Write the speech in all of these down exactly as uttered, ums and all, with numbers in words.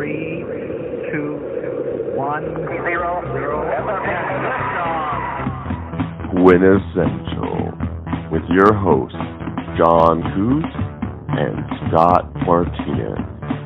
Three, two, one, zero, zero, and liftoff. Quintessential with your hosts, John Coot and Scott Martinez.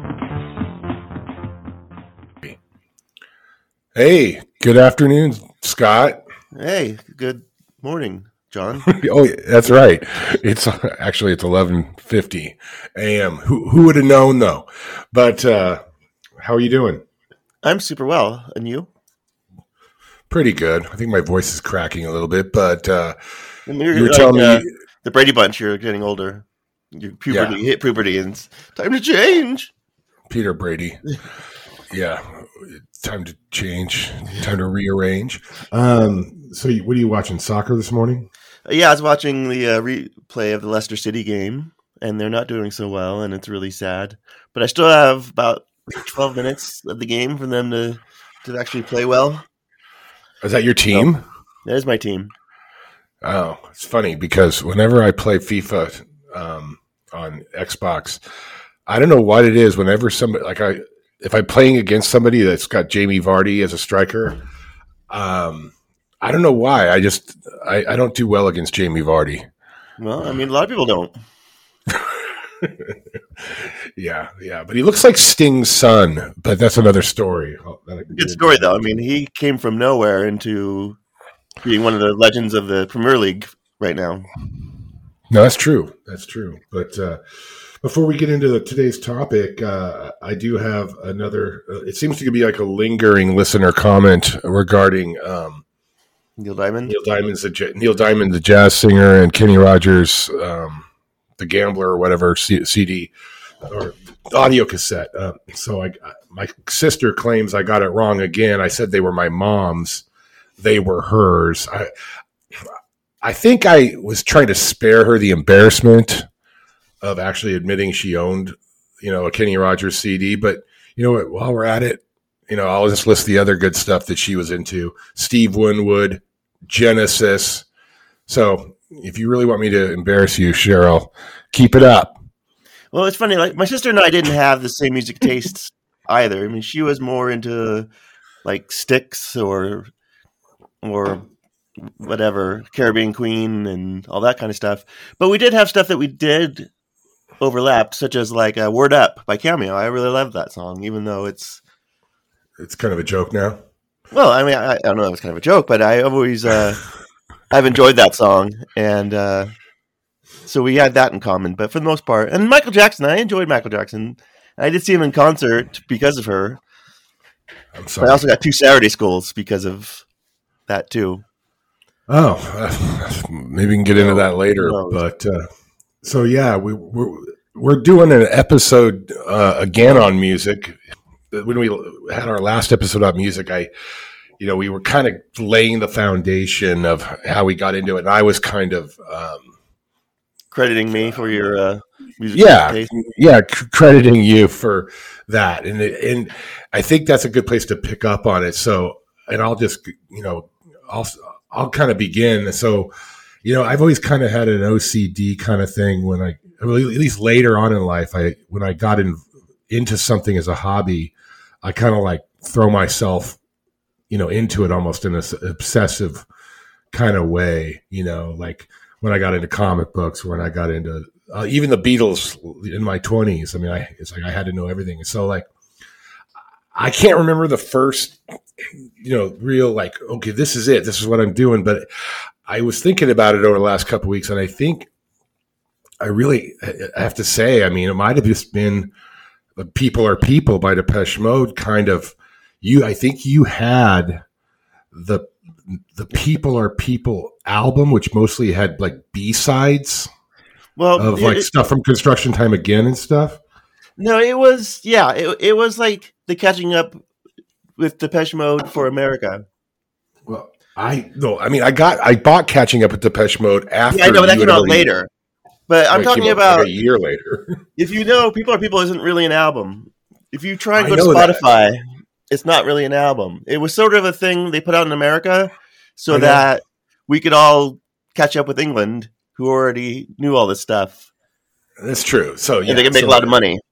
Hey, good afternoon, Scott. Hey, good morning, John. Oh, that's right. It's actually it's eleven fifty a.m. Who who would have known though? But uh, how are you doing? I'm super well, and you? Pretty good. I think my voice is cracking a little bit, but uh, I mean, you're, you were like, telling uh, me the Brady Bunch. You're getting older. Your puberty Yeah. hit puberty, and it's time to change. Peter Brady. Yeah, time to change. Time to rearrange. Um, so, you, what are you watching? Soccer this morning? Uh, yeah, I was watching the uh, replay of the Leicester City game, and they're not doing so well, and it's really sad. But I still have about twelve minutes of the game for them to to actually play well. Is that your team? So, that is my team. Oh, it's funny because whenever I play FIFA um, on Xbox, I don't know what it is. Whenever somebody like I, if I'm playing against somebody that's got Jamie Vardy as a striker, um, I don't know why. I just I, I don't do well against Jamie Vardy. Well, I mean, a lot of people don't. yeah, yeah, but he looks like Sting's son. But that's another story. Good story, though. I mean, he came from nowhere into being one of the legends of the Premier League right now. No, that's true. That's true. But uh, before we get into the, today's topic, uh, I do have another. Uh, it seems to be like a lingering listener comment regarding um, Neil Diamond. Neil Diamond's the Neil Diamond, the jazz singer, and Kenny Rogers, um, the Gambler, or whatever C- CD or audio cassette. Uh, so I, my sister claims I got it wrong again. I said they were my mom's. They were hers. I, I think I was trying to spare her the embarrassment of actually admitting she owned, you know, a Kenny Rogers C D. But you know what? While we're at it, you know, I'll just list the other good stuff that she was into: Steve Winwood, Genesis. So if you really want me to embarrass you, Cheryl, keep it up. Well, it's funny. Like my sister and I didn't have the same music tastes either. I mean, she was more into like Styx or or whatever, Caribbean Queen and all that kind of stuff. But we did have stuff that we did overlap, such as like uh, Word Up by Cameo. I really love that song, even though it's... It's kind of a joke now. Well, I mean, I, I don't know if it's kind of a joke, but I always... Uh, I've enjoyed that song, and uh, so we had that in common. But for the most part... And Michael Jackson, I enjoyed Michael Jackson. I did see him in concert because of her. I'm sorry. But I also got two Saturday schools because of that, too. Oh, uh, maybe we can get into that later. No. But uh, so yeah, we, we're we're doing an episode uh, again on music. When we had our last episode on music, I, you know, we were kind of laying the foundation of how we got into it, and I was kind of um, crediting me for your uh, music yeah, taste. yeah, c- crediting you for that, and it, and I think that's a good place to pick up on it. So, and I'll just you know, I'll. I'll kind of begin. So, you know, I've always kind of had an O C D kind of thing when I, well, at least later on in life, I, when I got in, into something as a hobby, I kind of like throw myself, you know, into it almost in an obsessive kind of way, you know, like when I got into comic books, when I got into uh, even the Beatles in my twenties. I mean, I, it's like I had to know everything. And so like, I can't remember the first, you know, real like, okay, this is it. This is what I'm doing. But I was thinking about it over the last couple of weeks, and I think I really I have to say, I mean, it might have just been the People Are People by Depeche Mode kind of. You, I think you had the the People Are People album, which mostly had like B-sides Well, of like it, stuff from Construction Time Again and stuff. No, it was yeah, it it was like the catching up with Depeche Mode for America. Well, I no, I mean, I got, I bought Catching Up with Depeche Mode after. Yeah, I know, but that you came had out already- later. But I'm Wait, talking came out about like a year later. if you know, People Are People isn't really an album. If you try and I go to know that. Spotify, it's not really an album. It was sort of a thing they put out in America so I know. that we could all catch up with England, who already knew all this stuff, That's true. So yeah, and they could make so- a lot of money.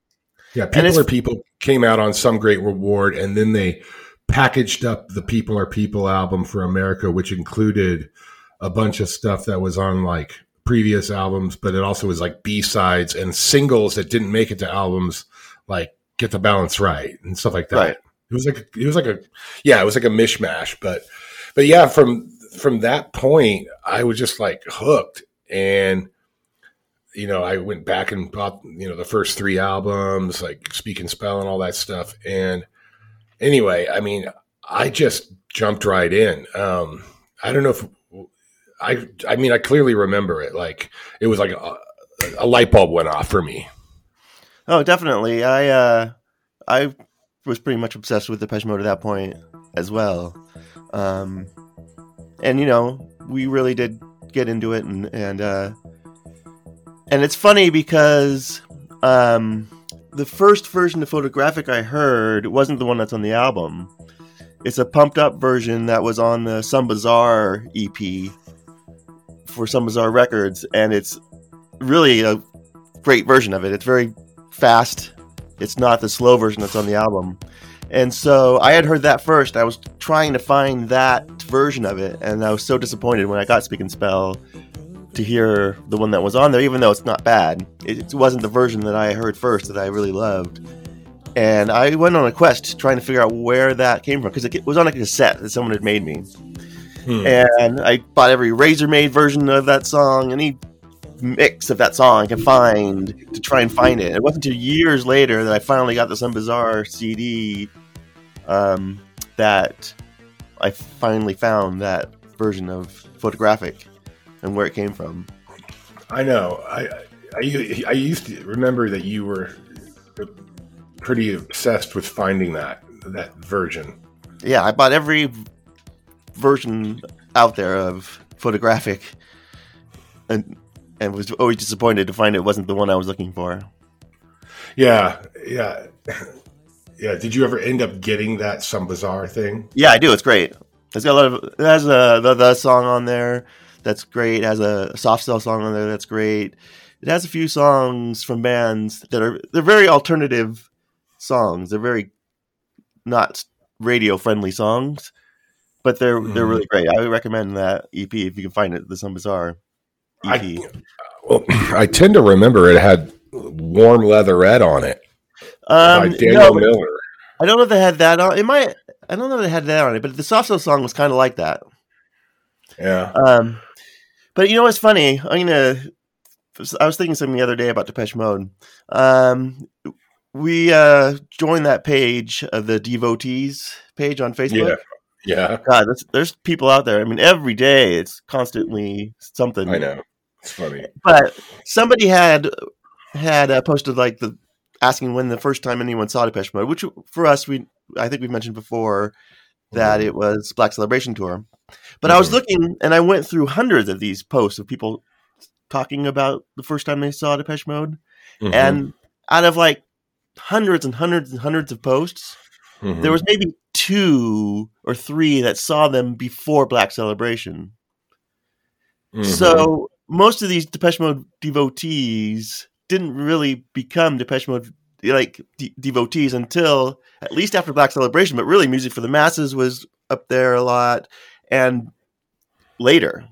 Yeah, People Are People came out on Some Great Reward, and then they packaged up the People Are People album for America, which included a bunch of stuff that was on like previous albums, but it also was like B-sides and singles that didn't make it to albums, like Get the Balance Right and stuff like that. Right. It was like it was like a yeah, it was like a mishmash, but but yeah, from from that point, I was just like hooked, and you know, I went back and bought you know the first three albums, like Speak and Spell and all that stuff, and anyway, I mean, I just jumped right in. Um, I don't know if I, I mean, I clearly remember it. Like it was like a, a light bulb went off for me. Oh, definitely. I, uh, I was pretty much obsessed with Depeche Mode at that point as well. Um, and you know, we really did get into it, and, and, uh, and it's funny because, um, the first version of Photographic I heard wasn't the one that's on the album. It's a pumped up version that was on the Some Bizarre E P for Some Bizarre Records, and it's really a great version of it. It's very fast. It's not the slow version that's on the album. And so I had heard that first. I was trying to find that version of it, and I was so disappointed when I got Speak and Spell to hear the one that was on there, even though it's not bad. It wasn't the version that I heard first that I really loved. And I went on a quest trying to figure out where that came from, because it was on a cassette that someone had made me. Hmm. And I bought every Razor-made version of that song, any mix of that song I could find to try and find it. It wasn't until years later that I finally got the Some Bizarre C D um, that I finally found that version of Photographic and where it came from. I know. I, I I used to remember that you were pretty obsessed with finding that that version. Yeah, I bought every version out there of Photographic, and and was always disappointed to find it wasn't the one I was looking for. Yeah, yeah, yeah. Did you ever end up getting that Some Bizarre thing? Yeah, I do. It's great. It's got a lot of. It has a the, the song on there. That's great. It has a Soft Cell song on there. That's great. It has a few songs from bands that are they're very alternative songs. They're very not radio friendly songs, but they're mm. they're really great. I would recommend that E P if you can find it. The Some Bizarre E P. I, well, I tend to remember it had Warm Leatherette on it um, by Daniel no, Miller. I don't know if they had that on. It might. I don't know if they had that on it, but the Soft Cell song was kind of like that. Yeah. Um. But you know what's funny? I'm gonna. I was thinking something the other day about Depeche Mode. Um, we uh, joined that page of the Devotees page on Facebook. Yeah, yeah. God, there's, there's people out there. I mean, every day it's constantly something. I know. It's funny. But somebody had had uh, posted like the asking when the first time anyone saw Depeche Mode, which for us we I think we've mentioned before that mm-hmm. it was Black Celebration Tour. But mm-hmm. I was looking, and I went through hundreds of these posts of people talking about the first time they saw Depeche Mode. Mm-hmm. And out of like hundreds and hundreds and hundreds of posts, mm-hmm. there was maybe two or three that saw them before Black Celebration. Mm-hmm. So most of these Depeche Mode devotees didn't really become Depeche Mode like de- devotees until at least after Black Celebration, but really Music for the Masses was up there a lot. And later.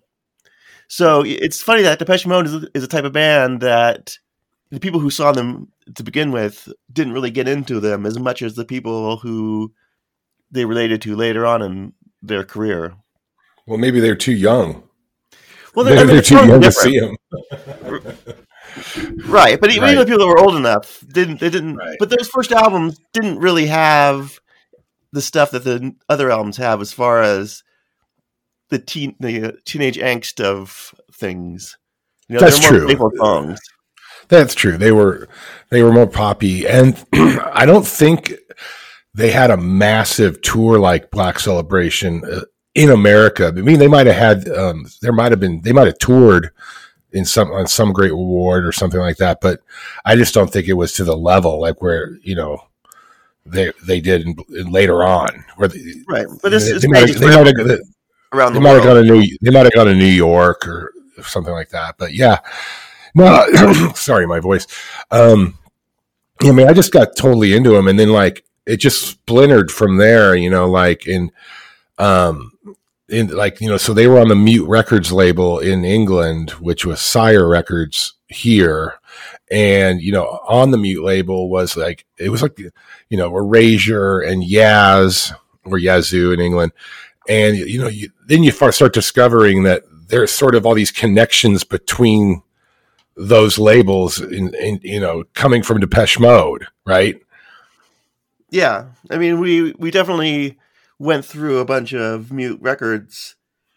So it's funny that Depeche Mode is, is a type of band that the people who saw them to begin with didn't really get into them as much as the people who they related to later on in their career. Well, maybe they're too young. Well, they're, I mean, they're too young different. to see them. Right, but even right. the people that were old enough didn't. They didn't. Right. But those first albums didn't really have the stuff that the other albums have, as far as the teen, the teenage angst of things. You know, That's they're more true. playful songs. That's true. They were they were more poppy, and I don't think they had a massive tour like Black Celebration uh, in America. I mean, they might have had um, there might have been they might have toured in some on Some Great Reward or something like that, but I just don't think it was to the level like where you know they they did in, in later on. Where they, right, but this is they might have, they might have, around they the might world. have gone to New they might have gone to New York or something like that. But yeah, no, sorry, my voice. Um, I mean, I just got totally into him, and then like it just splintered from there, you know, like in, um, in like, you know, so they were on the Mute Records label in England, which was Sire Records here. And, you know, on the Mute label was like, it was like, you know, Erasure and Yaz, or Yazoo in England. And, you know, you, then you start discovering that there's sort of all these connections between those labels in, in, you know, coming from Depeche Mode, right? Yeah. I mean, we, we definitely went through a bunch of Mute Records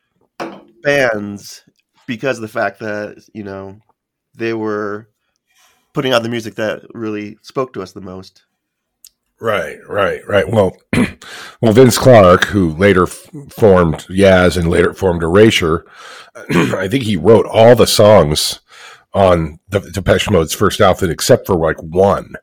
bands because of the fact that, you know, they were putting out the music that really spoke to us the most. Right, right, right. Well, well, Vince Clarke, who later f- formed Yaz and later formed Erasure, I think he wrote all the songs on the Depeche Mode's first album except for like one.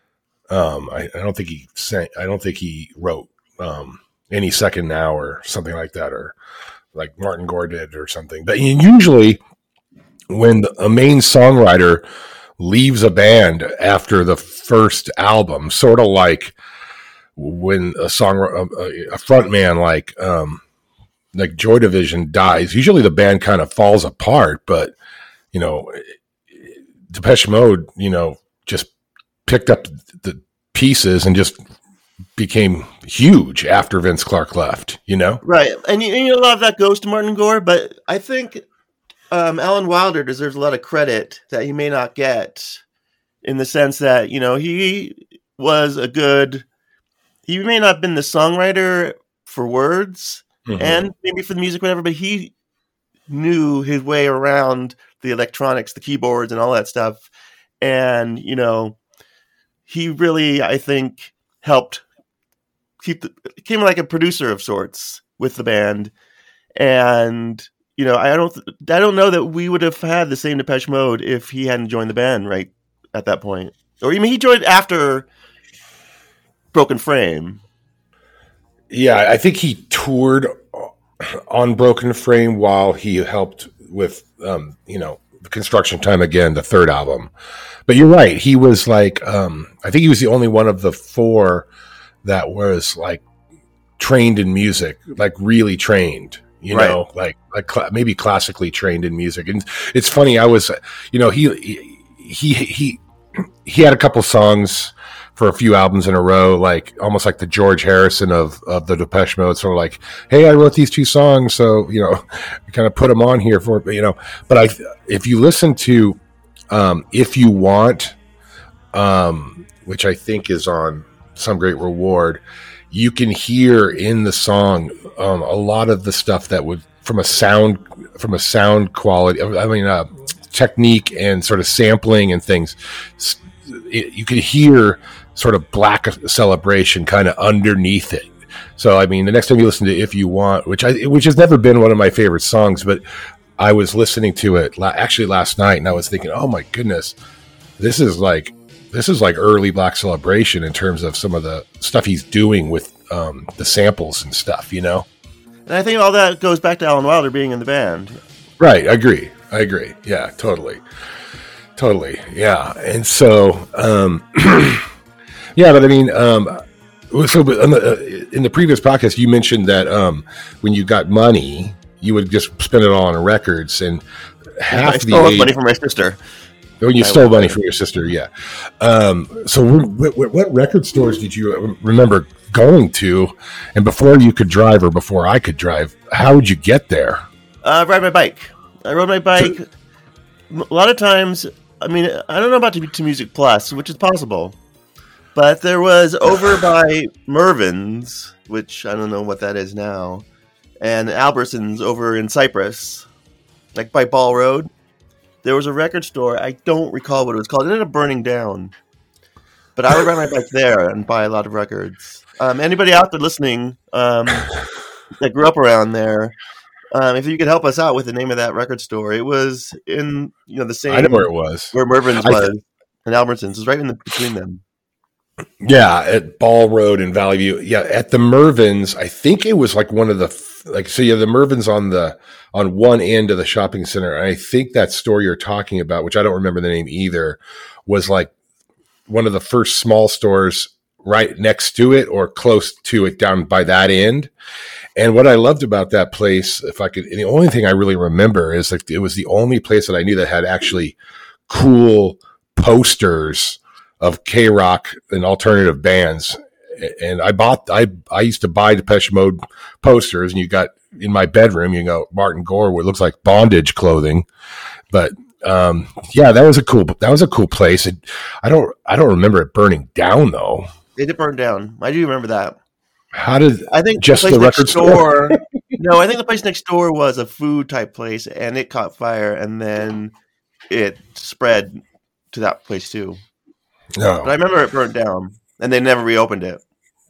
Um, I, I don't think he sang. I don't think he wrote um, Any Second Now or something like that, or like Martin Gore did or something. But usually, when the, a main songwriter leaves a band after the first album, sort of like when a song a, a front man like um like Joy Division dies, usually the band kind of falls apart, but you know, Depeche Mode, you know, just picked up the pieces and just became huge after Vince Clarke left, you know? Right. And you, and you know, a lot of that goes to Martin Gore, but I think Um, Alan Wilder deserves a lot of credit that he may not get, in the sense that, you know, he was a good, he may not have been the songwriter for words mm-hmm. and maybe for the music, whatever, but he knew his way around the electronics, the keyboards and all that stuff. And, you know, he really, I think, helped keep the, became like a producer of sorts with the band. And, you know, I don't, I don't know that we would have had the same Depeche Mode if he hadn't joined the band right at that point. Or I mean, he joined after Broken Frame. Yeah, I think he toured on Broken Frame while he helped with, um, you know, Construction Time Again, the third album. But you're right. He was like, um, I think he was the only one of the four that was like trained in music, like really trained. You right. know, like like cl- maybe classically trained in music. And it's funny. I was, you know, he he he he had a couple songs for a few albums in a row, like almost like the George Harrison of of the Depeche Mode. Sort of like, hey, I wrote these two songs, so you know, kind of put them on here for you know. But I, if you listen to um, If You Want, um, which I think is on Some Great Reward, you can hear in the song um, a lot of the stuff that would, from a sound, from a sound quality, I mean, uh, technique and sort of sampling and things. It, you could hear sort of Black Celebration kind of underneath it. So, I mean, the next time you listen to If You Want, which I, which has never been one of my favorite songs, but I was listening to it la- actually last night, and I was thinking, oh my goodness, this is like. This is like early Black Celebration in terms of some of the stuff he's doing with um, the samples and stuff, you know? And I think all that goes back to Alan Wilder being in the band. Right. I agree. I agree. Yeah, totally. Totally. Yeah. And so, um, yeah, but I mean, um, so in the, in the previous podcast, you mentioned that um, when you got money, you would just spend it all on records, and half I the stole age- money from my sister. When you stole money from your sister, yeah. Um, so, what, what record stores did you remember going to? And before you could drive, or before I could drive, how would you get there? Uh, ride my bike. I rode my bike. A lot of times, I mean, I don't know about to, to Music Plus, which is possible, but there was over by Mervin's, which I don't know what that is now, and Albertsons over in Cyprus, like by Ball Road. There was a record store. I don't recall what it was called. It ended up burning down. But I would ride my bike there and buy a lot of records. Um, anybody out there listening um, that grew up around there, um, if you could help us out with the name of that record store, it was in you know the same. I know where it was. Where Mervin's I was th- and Albertsons. It was right in the, between them. Yeah, at Ball Road in Valley View. Yeah, at the Mervin's, I think it was like one of the like so. You have the Mervin's on the on one end of the shopping center. And I think that store you're talking about, which I don't remember the name either, was like one of the first small stores right next to it or close to it down by that end. And what I loved about that place, if I could, and the only thing I really remember is like it was the only place that I knew that had actually cool posters of K-Rock and alternative bands. And I bought, I, I used to buy Depeche Mode posters, and you got in my bedroom, you know, Martin Gore, what looks like bondage clothing. But, um, yeah, that was a cool, that was a cool place. It, I don't, I don't remember it burning down though. It did burn down. I do remember that. How did I think just the, the place record next store? door? No, I think the place next door was a food type place, and it caught fire, and then it spread to that place too. No, but I remember it burned down, and they never reopened it.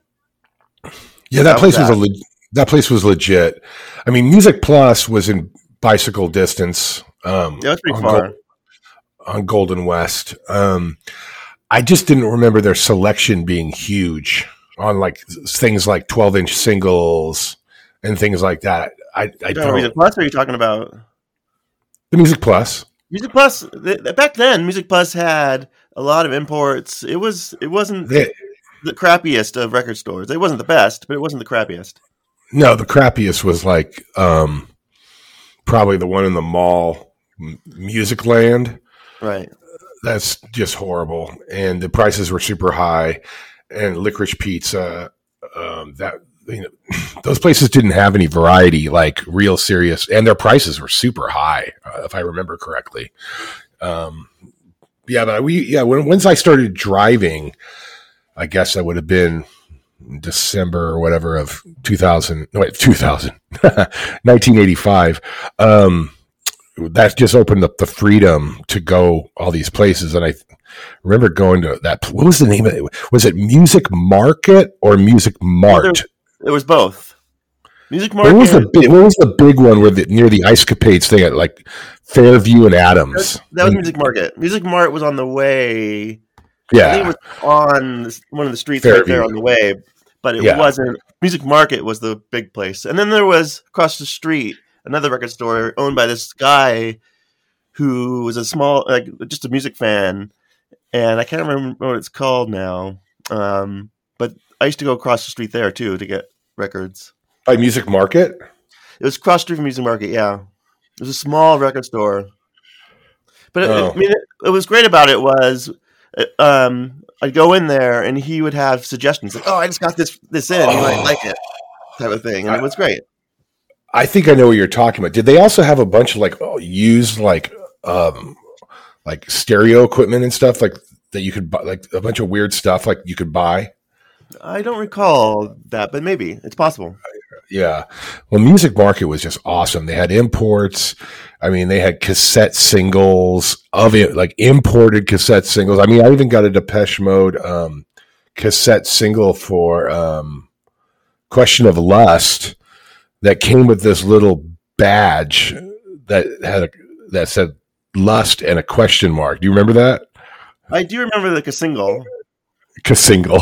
Yeah, that, that place was, was a le- that place was legit. I mean, Music Plus was in bicycle distance. Um, yeah, it was pretty on far Gold, on Golden West. Um, I just didn't remember their selection being huge on like things like twelve inch singles and things like that. I, I don't. Music Plus, or are you talking about the Music Plus? Music Plus. The, back then, Music Plus had a lot of imports. It was. It wasn't they, the crappiest of record stores. It wasn't the best, but it wasn't the crappiest. No, the crappiest was like um, probably the one in the mall, Music Land. Right. That's just horrible, and the prices were super high. And Licorice Pizza, um, that you know, those places didn't have any variety, like real serious, and their prices were super high, uh, if I remember correctly. Um, yeah, but we, yeah, when once I started driving, I guess that would have been December or whatever of two thousand, no, wait, two thousand, nineteen eighty-five. Um, that just opened up the freedom to go all these places, and I remember going to that. What was the name of it? Was it Music Market or Music Mart? It was both. Music Market. What was the big? What was the big one where the, near the Ice Capades thing at like Fairview and Adams? That, that was Music Market. Music Mart was on the way. Yeah, I think it was on one of the streets Fairview. Right there on the way, but it yeah. wasn't. Music Market was the big place, and then there was across the street another record store owned by this guy who was a small, like just a music fan. And I can't remember what it's called now. Um, but I used to go across the street there, too, to get records. By Music Market? It was across the street from Music Market, yeah. It was a small record store. But, oh. it, I mean, it, what was great about it was um, I'd go in there, and he would have suggestions. Like, oh, I just got this this in. You might like it, type of thing. And I, it was great. I think I know what you're talking about. Did they also have a bunch of, like, oh, used, like, um, like stereo equipment and stuff like that you could buy, like a bunch of weird stuff like you could buy? I don't recall that, but maybe it's possible. Yeah. Well, Music Market was just awesome. They had imports. I mean, they had cassette singles of it, like imported cassette singles. I mean, I even got a Depeche Mode um, cassette single for um, Question of Lust that came with this little badge that had a, that said Lust and a question mark. Do you remember that? I do remember like a single. A single.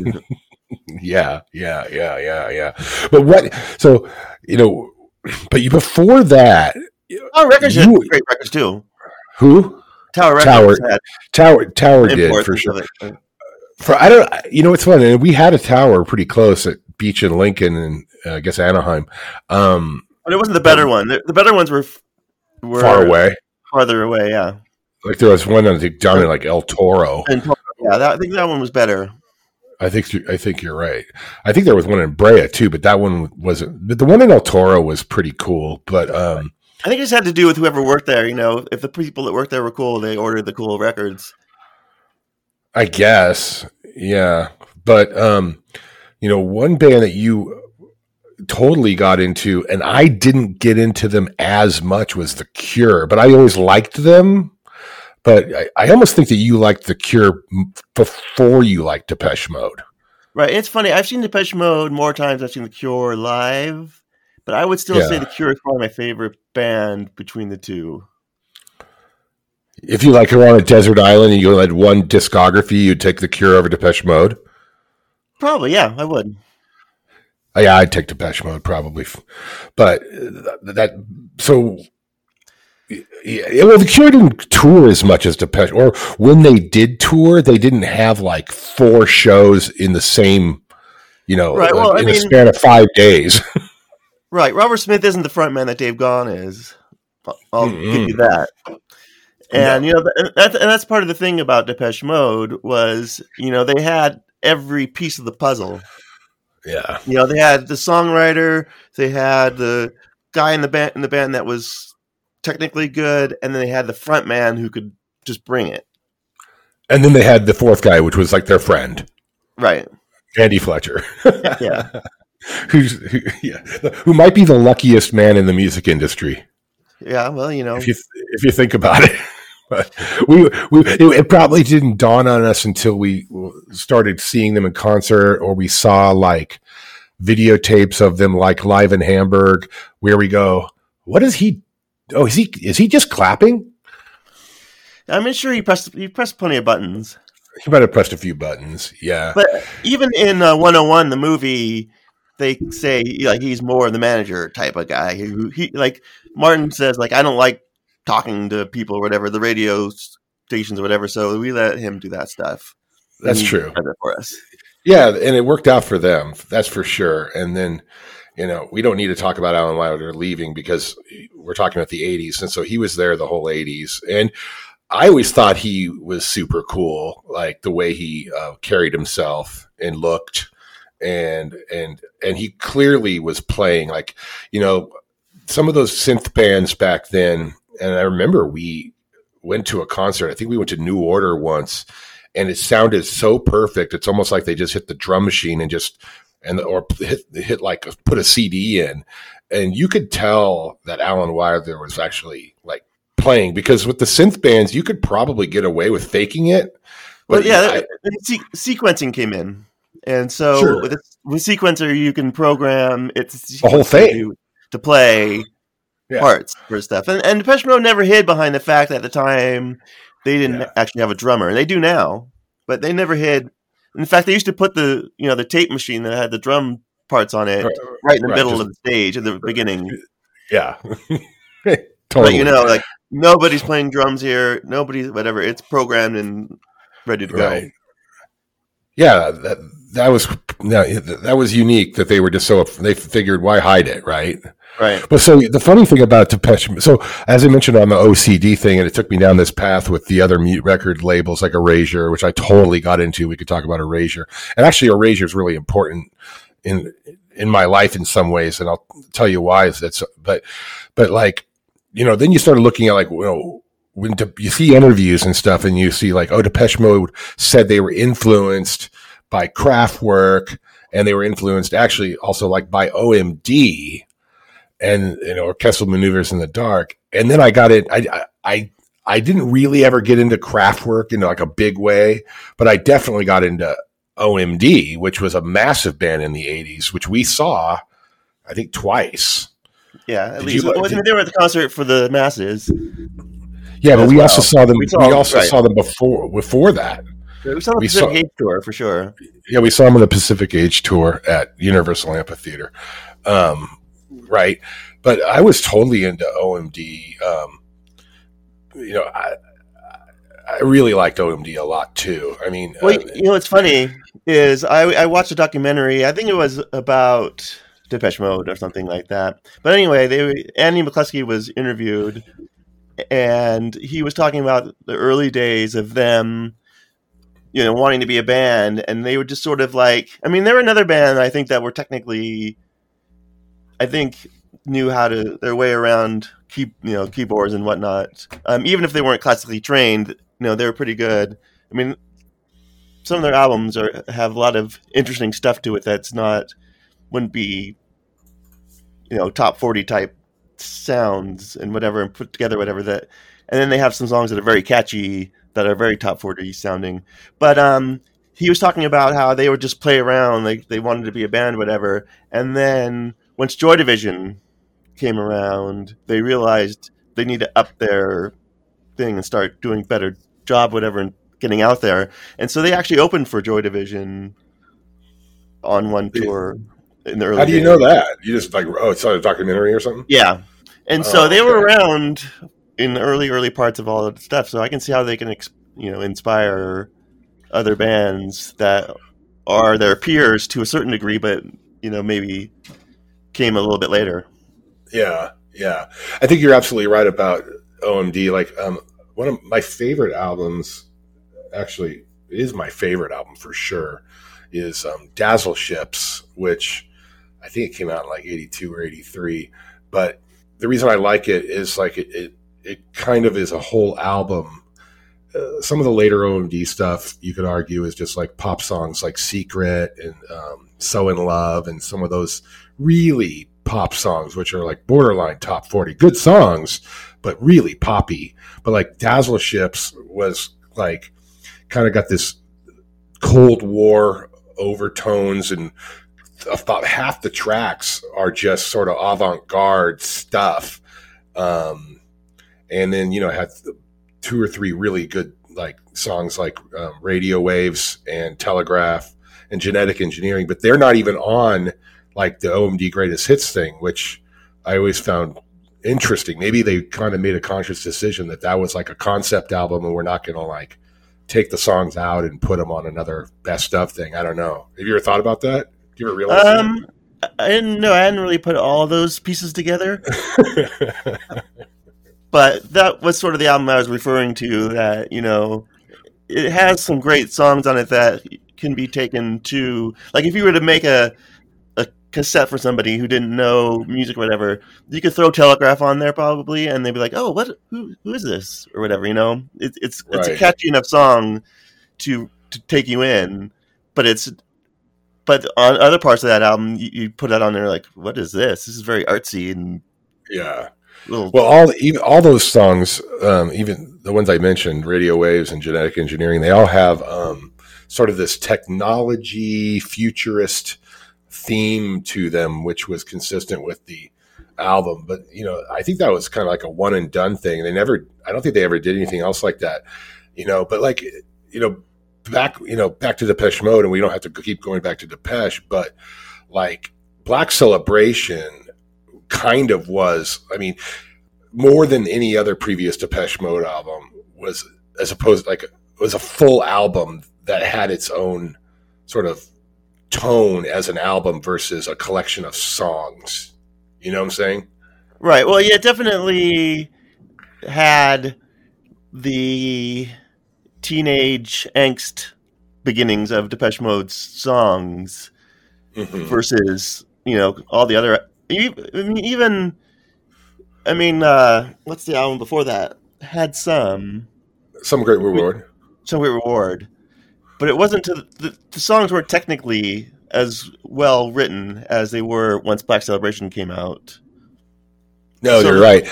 yeah, yeah, yeah, yeah, yeah. But what? So you know, but you before that, Oh, records you, had great records too. Who? Tower Tower. Records had Tower. Tower did imports for and sure. stuff. For I don't. You know, it's funny. We had a tower pretty close at Beach and Lincoln, and uh, I guess Anaheim. Um, But it wasn't the better one. The, the better ones were were far away. farther away. Yeah, Like there was one I think down in like El Toro. and yeah, that, I think that one was better. I think I think you're right. I think there was one in Brea too, but that one wasn't. But the one in El Toro was pretty cool. But um, I think it just had to do with whoever worked there. You know, if the people that worked there were cool, they ordered the cool records. I guess, yeah. But um, you know, one band that you totally got into, and I didn't get into them as much, was The Cure. But I always liked them. But I, I almost think that you liked The Cure before you liked Depeche Mode. Right. It's funny. I've seen Depeche Mode more times than I've seen The Cure live, but I would still Yeah. say The Cure is probably my favorite band between the two. If you like are on a desert island and you had one discography, you'd take The Cure over Depeche Mode. Probably, yeah, I would. Oh, yeah, I'd take Depeche Mode probably, but that so Yeah, well, the Cure didn't tour as much as Depeche, or when they did tour, they didn't have like four shows in the same, you know, Right, well, like, I in a mean- span of five days. Right, Robert Smith isn't the front man that Dave Gahan is. I'll, I'll Mm-mm. give you that. And you know, and that's, and that's part of the thing about Depeche Mode was, you know, they had every piece of the puzzle. Yeah, You know, they had the songwriter, they had the guy in the band in the band that was technically good, and then they had the front man who could just bring it. and then they had the fourth guy, which was like their friend, Right. Andy Fletcher, Yeah. who's who, yeah, who might be the luckiest man in the music industry. Yeah. Well, you know. If you if you think about it, but we we it, it probably didn't dawn on us until we started seeing them in concert, or we saw like videotapes of them like live in Hamburg, where we go, what is he? Oh, is he is he just clapping? I'm sure he pressed he pressed plenty of buttons. He might have pressed a few buttons. Yeah, But even in uh, one oh one, the movie, they say like he's more the manager type of guy. He, he like Martin says like I don't like talking to people or whatever, the radio stations or whatever. So we let him do that stuff. that's And he true. does it for us. Yeah, and it worked out for them. That's for sure. And then, you know, we don't need to talk about Alan Wilder leaving because we're talking about the eighties. And so he was there the whole eighties. And I always thought he was super cool, like the way he uh, carried himself and looked. And, and, and he clearly was playing like, you know, some of those synth bands back then. And I remember we went to a concert. I think we went to New Order once. And it sounded so perfect. It's almost like they just hit the drum machine and just, and or hit, hit like put a C D in, and you could tell that Alan Wilder was actually like playing, because with the synth bands, you could probably get away with faking it. Well, But yeah, I- and se- sequencing came in, and so Sure. with, a, with sequencer you can program it's The whole thing. to, to play Yeah. parts for stuff. And and Depeche Mode never hid behind the fact that at the time they didn't Yeah. actually have a drummer. They do now, but they never hid. In fact, they used to put the you know the tape machine that had the drum parts on it Right, right in the right, middle just- of the stage at the beginning. yeah, But totally. you know, like nobody's playing drums here. Nobody's whatever. It's programmed and ready to go. Right. Yeah, that that was that, that was unique that they were just so they figured why hide it, right? Right. But so the funny thing about Depeche, so as I mentioned on the O C D thing, and it took me down this path with the other mute record labels like Erasure, which I totally got into. We could talk about Erasure, and actually Erasure is really important in in my life in some ways, and I'll tell you why. That's but but like you know, then you started looking at like you know. When De- you see interviews and stuff, and you see like, oh, Depeche Mode said they were influenced by Kraftwerk, and they were influenced actually also like by O M D and you know Orchestral Maneuvers in the Dark. And then I got it. I I I didn't really ever get into Kraftwerk in like a big way, but I definitely got into O M D, which was a massive band in the eighties, which we saw, I think, twice. Yeah, at Did least you- well, they were at the concert for the masses. Yeah, but As we well. also saw them. We We, saw- also right. saw them before before that. We saw the We Pacific saw- Age tour for sure. Yeah, we saw them on the Pacific Age tour at Universal Amphitheater. Um, right. But I was totally into O M D. Um, you know, I, I really liked O M D a lot too. I mean, Well, uh, you know what's funny is I, I watched a documentary. I think it was about Depeche Mode or something like that. But anyway, they Andy McCluskey was interviewed, and he was talking about the early days of them, you know, wanting to be a band, and they were just sort of like. I mean, there were another band I think that were technically, I think, knew how to their way around key, you know, keyboards and whatnot. Um, even if they weren't classically trained, you know, they were pretty good. I mean, some of their albums are have a lot of interesting stuff to it that's not wouldn't be, you know, top forty type sounds and whatever, and put together whatever that. And then they have some songs that are very catchy that are very top forty sounding. But um, he was talking about how they would just play around, like they wanted to be a band, whatever. And then once Joy Division came around, they realized they need to up their thing and start doing better job, whatever, and getting out there. And so they actually opened for Joy Division on one tour in the early how do you days. know that? You just like, oh, it's on a documentary or something? Yeah. And Oh, so they were okay. around in the early, early parts of all of the stuff. So I can see how they can, you know, inspire other bands that are their peers to a certain degree, but, you know, maybe came a little bit later. Yeah, yeah. I think you're absolutely right about O M D. Like, um, one of my favorite albums, actually is my favorite album for sure, is um, Dazzle Ships, which I think it came out in like eighty-two or eighty-three. But the reason I like it is like it, it, it kind of is a whole album. Uh, some of the later O M D stuff you could argue is just like pop songs like Secret and um, So in Love and some of those really pop songs, which are like borderline top forty. Good songs, but really poppy. But like Dazzle Ships was like kind of got this Cold War overtones, and about half the tracks are just sort of avant-garde stuff. Um, and then, you know, had two or three really good like songs like um, Radio Waves and Telegraph and Genetic Engineering, but they're not even on like the O M D Greatest Hits thing, which I always found interesting. Maybe they kind of made a conscious decision that that was like a concept album and we're not going to like take the songs out and put them on another best of thing. I don't know. Have you ever thought about that? Do you ever realize um, that? I didn't know. I hadn't really put all those pieces together. But that was sort of the album I was referring to, that, you know, it has some great songs on it that can be taken to, like, if you were to make a a cassette for somebody who didn't know music or whatever, you could throw Telegraph on there probably, and they'd be like, "Oh, what? Who? Who is this?" or whatever. You know, it, it's it's Right. a catchy enough song to to take you in, but it's but on other parts of that album, you, you put that on there like, "What is this? This is very artsy and Yeah. little." Well, all even all those songs, um, even the ones I mentioned, Radio Waves and Genetic Engineering, they all have um, sort of this technology futurist theme to them, which was consistent with the album. But, you know, I think that was kind of like a one and done thing. They never, I don't think they ever did anything else like that, you know, but like, you know, back, you know, back to Depeche Mode, and we don't have to keep going back to Depeche, but like Black Celebration kind of was, I mean, more than any other previous Depeche Mode album was, as opposed, like, it was a full album that had its own sort of tone as an album versus a collection of songs. You know what I'm saying? Right. Well, yeah, it definitely had the teenage angst beginnings of Depeche Mode's songs Mm-hmm. versus, you know, all the other. I mean, even, I mean, uh, what's the album before that? Had some Some Great Reward. some great reward, but it wasn't to the, the songs weren't technically as well written as they were once Black Celebration came out. No, So- you're right.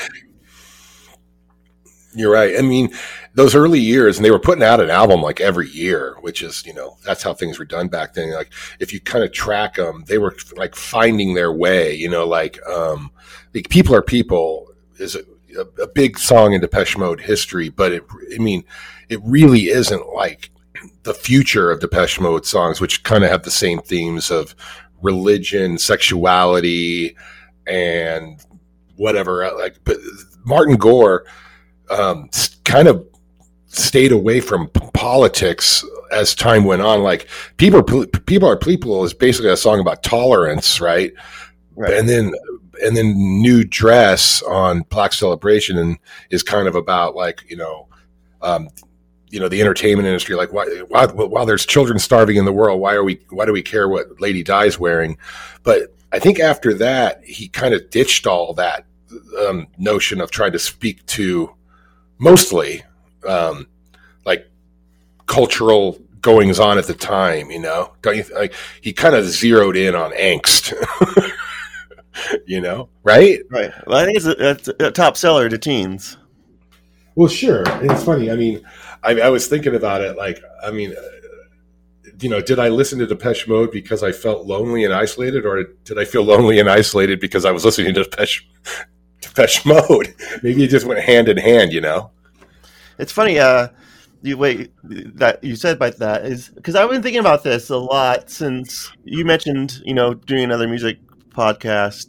You're right. I mean, those early years, and they were putting out an album like every year, which is, you know, that's how things were done back then. Like, if you kind of track them, they were like finding their way, you know, like, um, like People Are People is a, a, a big song in Depeche Mode history, but it, I mean, it really isn't like the future of Depeche Mode songs, which kind of have the same themes of religion, sexuality, and whatever. Like, but Martin Gore, um, kind of stayed away from p- politics as time went on. Like, people, are, people are people is basically a song about tolerance, right? Right. And then, and then New Dress on Black Celebration and is kind of about, like, you know, um, you know, the entertainment industry. Like, why, why, while there's children starving in the world, why are we, why do we care what Lady Di's wearing? But I think after that, he kind of ditched all that um, notion of trying to speak to mostly um, like cultural goings on at the time, you know, don't you th- like he kind of zeroed in on angst, you know, right? Right. Well, I think it's a, it's a top seller to teens. Well, sure. And it's funny. I mean, I, I was thinking about it. Like, I mean, uh, you know, did I listen to Depeche Mode because I felt lonely and isolated, or did I feel lonely and isolated because I was listening to Depeche, Depeche Mode? Maybe it just went hand in hand, you know? It's funny. Uh, you wait that you said by that is because I've been thinking about this a lot since you mentioned, you know, doing another music podcast,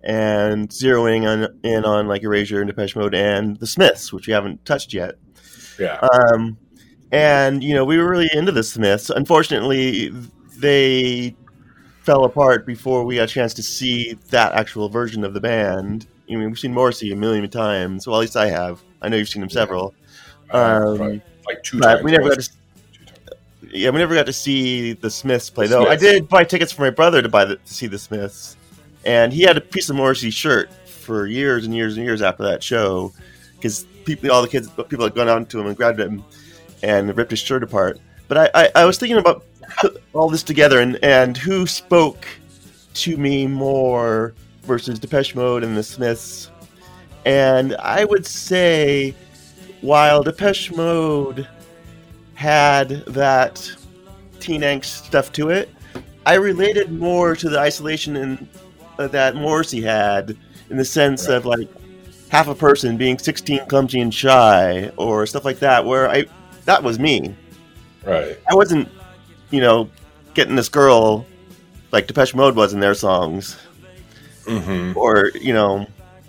and zeroing on, in on like Erasure and Depeche Mode and the Smiths, which we haven't touched yet. Yeah. Um, and, you know, we were really into the Smiths. Unfortunately, they fell apart before we got a chance to see that actual version of the band. I mean, we've seen Morrissey a million times. Well, at least I have. I know you've seen him several. Uh, Um, like two but times. we never got to, yeah, we never got to see the Smiths play. The Though I Smiths. did buy tickets for my brother to buy the, to see the Smiths, and he had a piece of Morrissey shirt for years and years and years after that show, because people, all the kids, people had gone out to him and grabbed him and ripped his shirt apart. But I, I, I was thinking about all this together and, and who spoke to me more versus Depeche Mode and the Smiths. And I would say, while Depeche Mode had that teen angst stuff to it, I related more to the isolation in, uh, that Morrissey had, in the sense Right. of like half a person being sixteen, clumsy, and shy, or stuff like that, where I that was me. Right. I wasn't, you know, getting this girl like Depeche Mode was in their songs. Mm-hmm. Or, you know,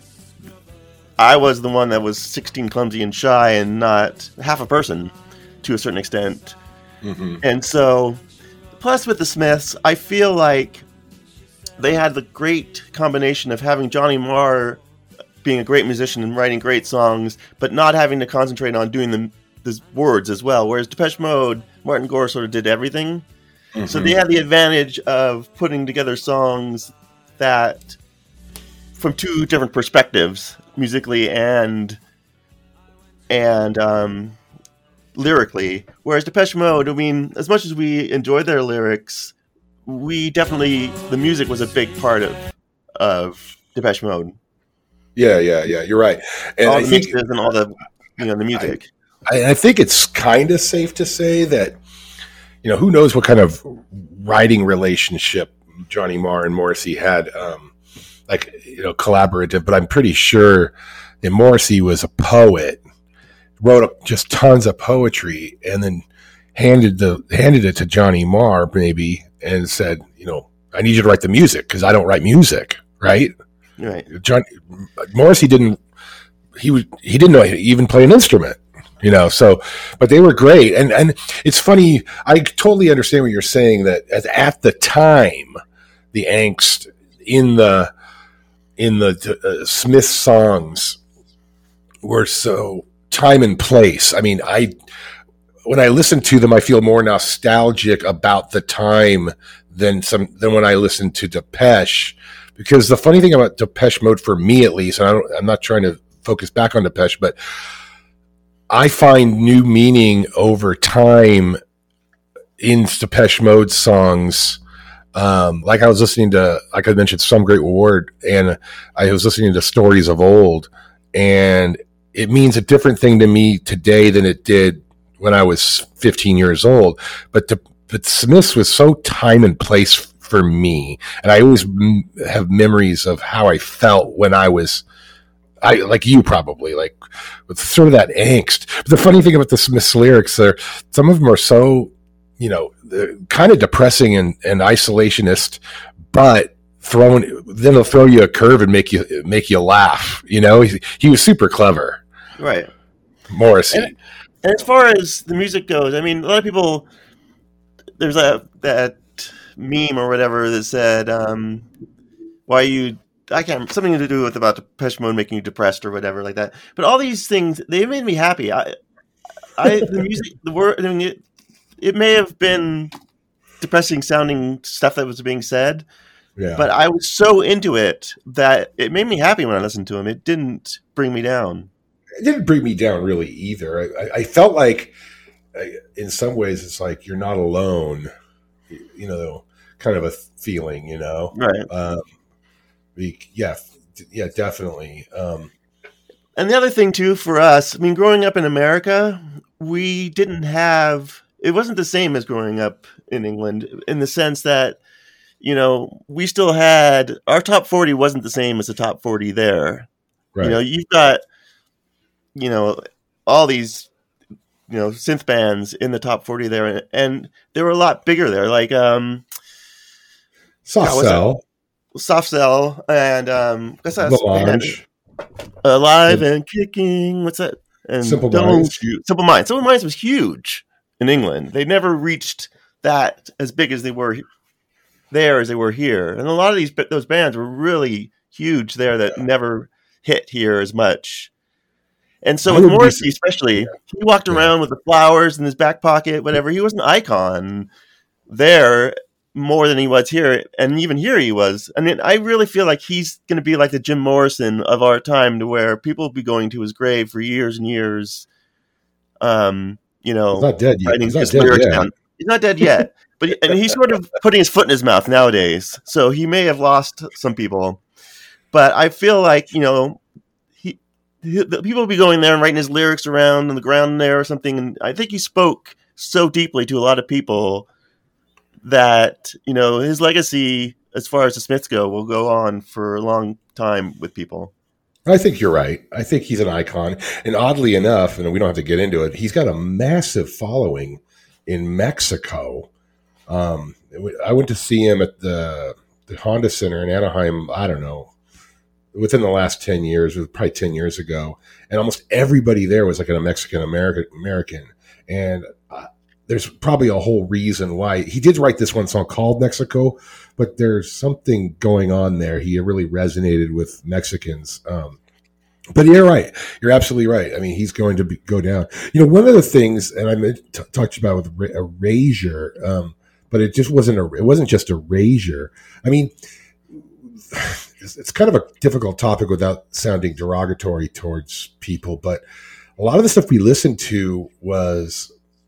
I was the one that was sixteen, clumsy, and shy, and not half a person to a certain extent. Mm-hmm. And so, plus with the Smiths, I feel like they had the great combination of having Johnny Marr being a great musician and writing great songs, but not having to concentrate on doing the, the words as well. Whereas Depeche Mode, Martin Gore sort of did everything. Mm-hmm. So they had the advantage of putting together songs that, from two different perspectives, musically and and um, lyrically. Whereas Depeche Mode, I mean, as much as we enjoyed their lyrics, we definitely, the music was a big part of of Depeche Mode. Yeah, yeah, yeah. You're right. And all I the think mixes and all the, you know, the music. I, I think it's kind of safe to say that, you know, who knows what kind of writing relationship Johnny Marr and Morrissey had, um, like, you know, collaborative, but I'm pretty sure that Morrissey was a poet, wrote just tons of poetry, and then handed the handed it to Johnny Marr maybe and said, you know, I need you to write the music because I don't write music, right? Right. John Morrissey didn't he was he didn't know how to even play an instrument, you know. So, but they were great, and and it's funny. I totally understand what you're saying, that at, at the time, the angst in the in the uh, Smith songs were so time and place. I mean, I when I listen to them, I feel more nostalgic about the time than some than when I listen to Depeche. Because the funny thing about Depeche Mode, for me at least, and I don't, I'm not trying to focus back on Depeche, but I find new meaning over time in Depeche Mode songs. Um, like I was listening to, like I mentioned, Some Great Reward, and I was listening to Stories of Old, and it means a different thing to me today than it did when I was fifteen years old. But the, but Smiths was so time and place for me, and I always m- have memories of how I felt when I was, I like you probably, like with sort of that angst. But the funny thing about the Smiths lyrics, are some of them are so, you know, kind of depressing and, and isolationist, but throwing then they'll throw you a curve and make you make you laugh. You know, he, he was super clever, Right. Morrissey. And, and as far as the music goes, I mean, a lot of people, there's a that meme or whatever that said, um, why you, I can't, something to do with about Depeche Mode making you depressed or whatever like that. But all these things, they made me happy. I, I, the music, the word, I mean, it, it may have been depressing sounding stuff that was being said, Yeah. but I was so into it that it made me happy when I listened to them. It didn't bring me down. It didn't bring me down really either. I, I, I felt like, I, in some ways, it's like you're not alone. You, you know, kind of a feeling. You know, Right. um, we, yeah, yeah, definitely. Um, And the other thing too for us, I mean, growing up in America, we didn't have, it wasn't the same as growing up in England, in the sense that, you know, we still had, our top forty wasn't the same as the top forty there. right. You know, you've got, you know, all these, you know, synth bands in the top forty there, and, and they were a lot bigger there. Like, um, Soft yeah, what's Cell. Soft Cell and um, what's that? Melange. Alive and Kicking. What's that? And Simple Don't Minds. You- Simple Minds. Simple Minds was huge in England. They never reached that as big as they were there as they were here. And a lot of these those bands were really huge there that never hit here as much. And so I with would be- Morrissey, especially, yeah. he walked Yeah. around with the flowers in his back pocket, whatever. He was an icon there more than he was here. And even here he was. I mean, I really feel like he's going to be like the Jim Morrison of our time, to where people will be going to his grave for years and years. Um, you know, He's not dead yet. writing He's not his dead lyrics yet. down. He's not dead yet, but he, and he's sort of putting his foot in his mouth nowadays. So he may have lost some people, but I feel like, you know, he, he the people will be going there and writing his lyrics around on the ground there or something. And I think he spoke so deeply to a lot of people that, you know, his legacy, as far as the Smiths go, will go on for a long time with people. I think you're right. I think he's an icon. And oddly enough, and we don't have to get into it, he's got a massive following in Mexico. Um, I went to see him at the, the Honda Center in Anaheim, I don't know, within the last ten years, it was probably ten years ago. And almost everybody there was like a Mexican American. American. And uh, there's probably a whole reason why. He did write this one song called Mexico, but there's something going on there. He really resonated with Mexicans. Um, but you're right. You're absolutely right. I mean, he's going to be, go down. You know, one of the things, and I t- talked about with ra- erasure, um, but it just wasn't a, it wasn't just erasure. I mean, it's, it's kind of a difficult topic without sounding derogatory towards people, but a lot of the stuff we listened to was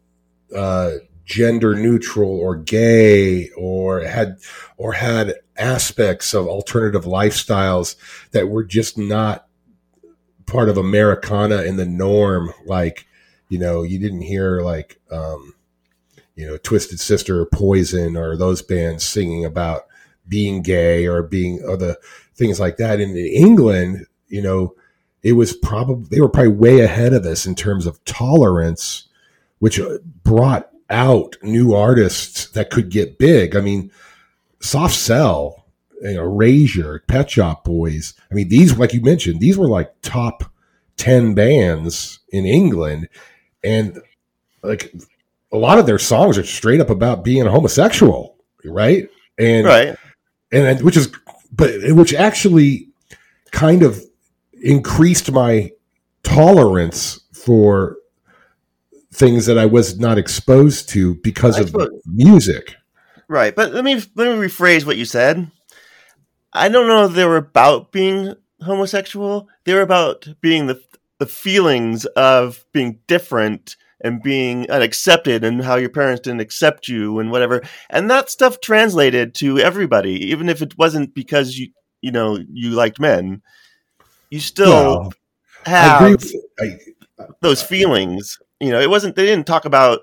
uh, gender neutral or gay, or had or had aspects of alternative lifestyles that were just not part of Americana in the norm. Like, you know, you didn't hear like, um, you know, Twisted Sister or Poison or those bands singing about being gay or being other things like that. And in England, you know, it was probably, they were probably way ahead of us in terms of tolerance, which brought out new artists that could get big. I mean, Soft Cell, you know, Erasure, Pet Shop Boys. I mean, these, like you mentioned, these were like top ten bands in England. And like a lot of their songs are straight up about being homosexual, right? And, Right. and which is, but which actually kind of increased my tolerance for things that I was not exposed to because I of suppose- music. Right, but let me let me rephrase what you said. I don't know if they were about being homosexual. They were about being the the feelings of being different and being unaccepted, and how your parents didn't accept you and whatever. And that stuff translated to everybody, even if it wasn't because you you know you liked men. You still Well, I have agree with, I, those feelings. You know, it wasn't. They didn't talk about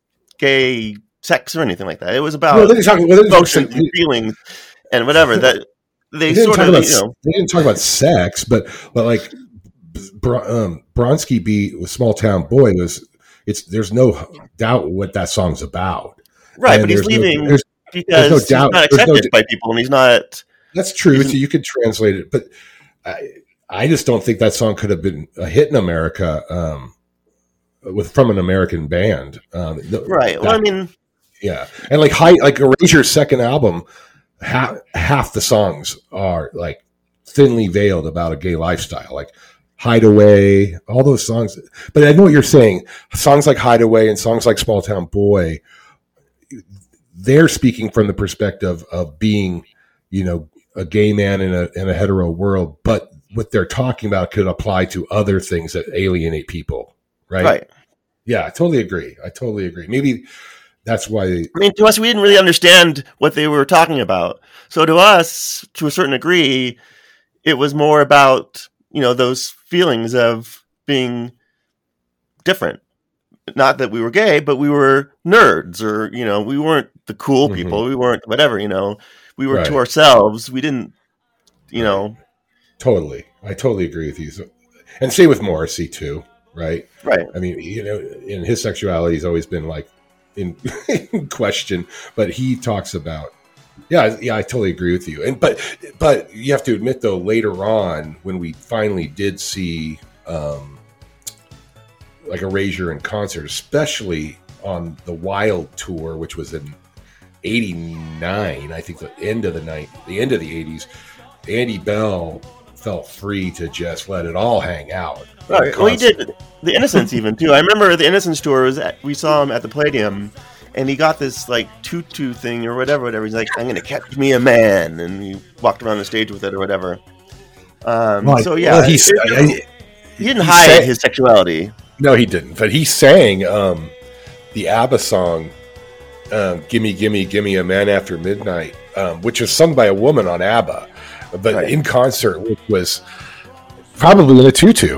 gay sex or anything like that. It was about no, they didn't talk, well, they didn't talk- emotions and feelings and whatever that they, they didn't sort talk of, about you know, they didn't talk about sex, but but like Br- um, Bronski beat with Small Town Boy was it's there's no doubt what that song's about. right, And but he's there's no- leaving there's- because no he's doubt- not there's no accepted d- by people, and he's not. That's true. Isn't- So you could translate it, but I, I just don't think that song could have been a hit in America um, with from an American band. Um, th- Right. that- Well, I mean, yeah, and like high, like Eraser's second album, half half the songs are like thinly veiled about a gay lifestyle, like Hideaway, all those songs. But I know what you're saying. Songs like Hideaway and songs like Small Town Boy, they're speaking from the perspective of being, you know, a gay man in a in a hetero world, but what they're talking about could apply to other things that alienate people, right? right. Yeah, I totally agree. I totally agree. Maybe that's why. I mean, to us, we didn't really understand what they were talking about. So to us, to a certain degree, it was more about, you know, those feelings of being different. Not that we were gay, but we were nerds, or, you know, we weren't the cool Mhm. people. We weren't whatever, you know, we were Right. to ourselves. We didn't, you know, Totally. I totally agree with you. So, and same with Morrissey too, right? right. I mean, you know, in his sexuality has always been like in, in question, but he talks about Yeah, yeah, I totally agree with you. And but but you have to admit though, later on when we finally did see um, like Erasure in concert, especially on the Wild tour, which was in eighty-nine, I think the end of the night, the end of the eighties, Andy Bell felt free to just let it all hang out. Right. Well, he did the Innocence even too. I remember the Innocence tour was at, we saw him at the Palladium. And he got this like tutu thing or whatever, whatever. He's like, "I'm gonna catch me a man," and he walked around the stage with it or whatever. Um, well, so yeah, well, he, it, I, he didn't he hide sang, his sexuality. No, he didn't. But he sang um, the ABBA song, um, "Gimme, Gimme, Gimme a Man After Midnight," um, which was sung by a woman on ABBA, but right. in concert, which was probably in a tutu.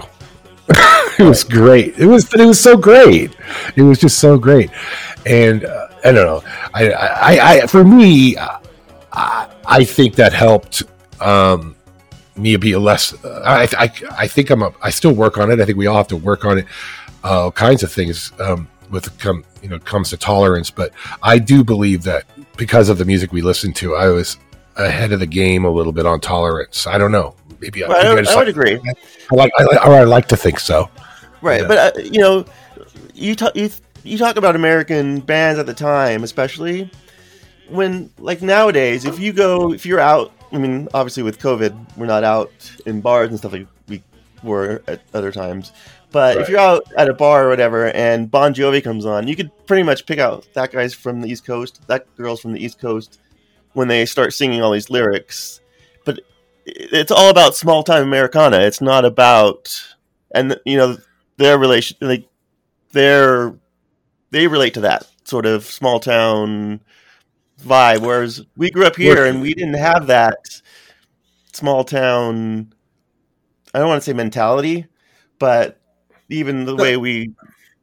It was great. It was, but it was so great. It was just so great. And uh, I don't know. I, I, I for me, I, I think that helped um, me be a less. Uh, I, I, I think I'm. A, I still work on it. I think we all have to work on it. Uh, all kinds of things um, with come you know comes to tolerance. But I do believe that because of the music we listened to, I was ahead of the game a little bit on tolerance. I don't know. Maybe, well, maybe I, I, just I would like, agree. I like, I like, or I like to think so. Right, yeah. but uh, you know, you talk you you talk about American bands at the time, especially when like nowadays, if you go, if you're out, I mean, obviously with COVID, we're not out in bars and stuff like we were at other times. But right. if you're out at a bar or whatever, and Bon Jovi comes on, you could pretty much pick out that guy's from the East Coast, that girl's from the East Coast, when they start singing all these lyrics. But it's all about small time Americana. It's not about, and you know, their relation, like their, they relate to that sort of small town vibe. Whereas we grew up here and we didn't have that small town, I don't want to say mentality, but even the way we,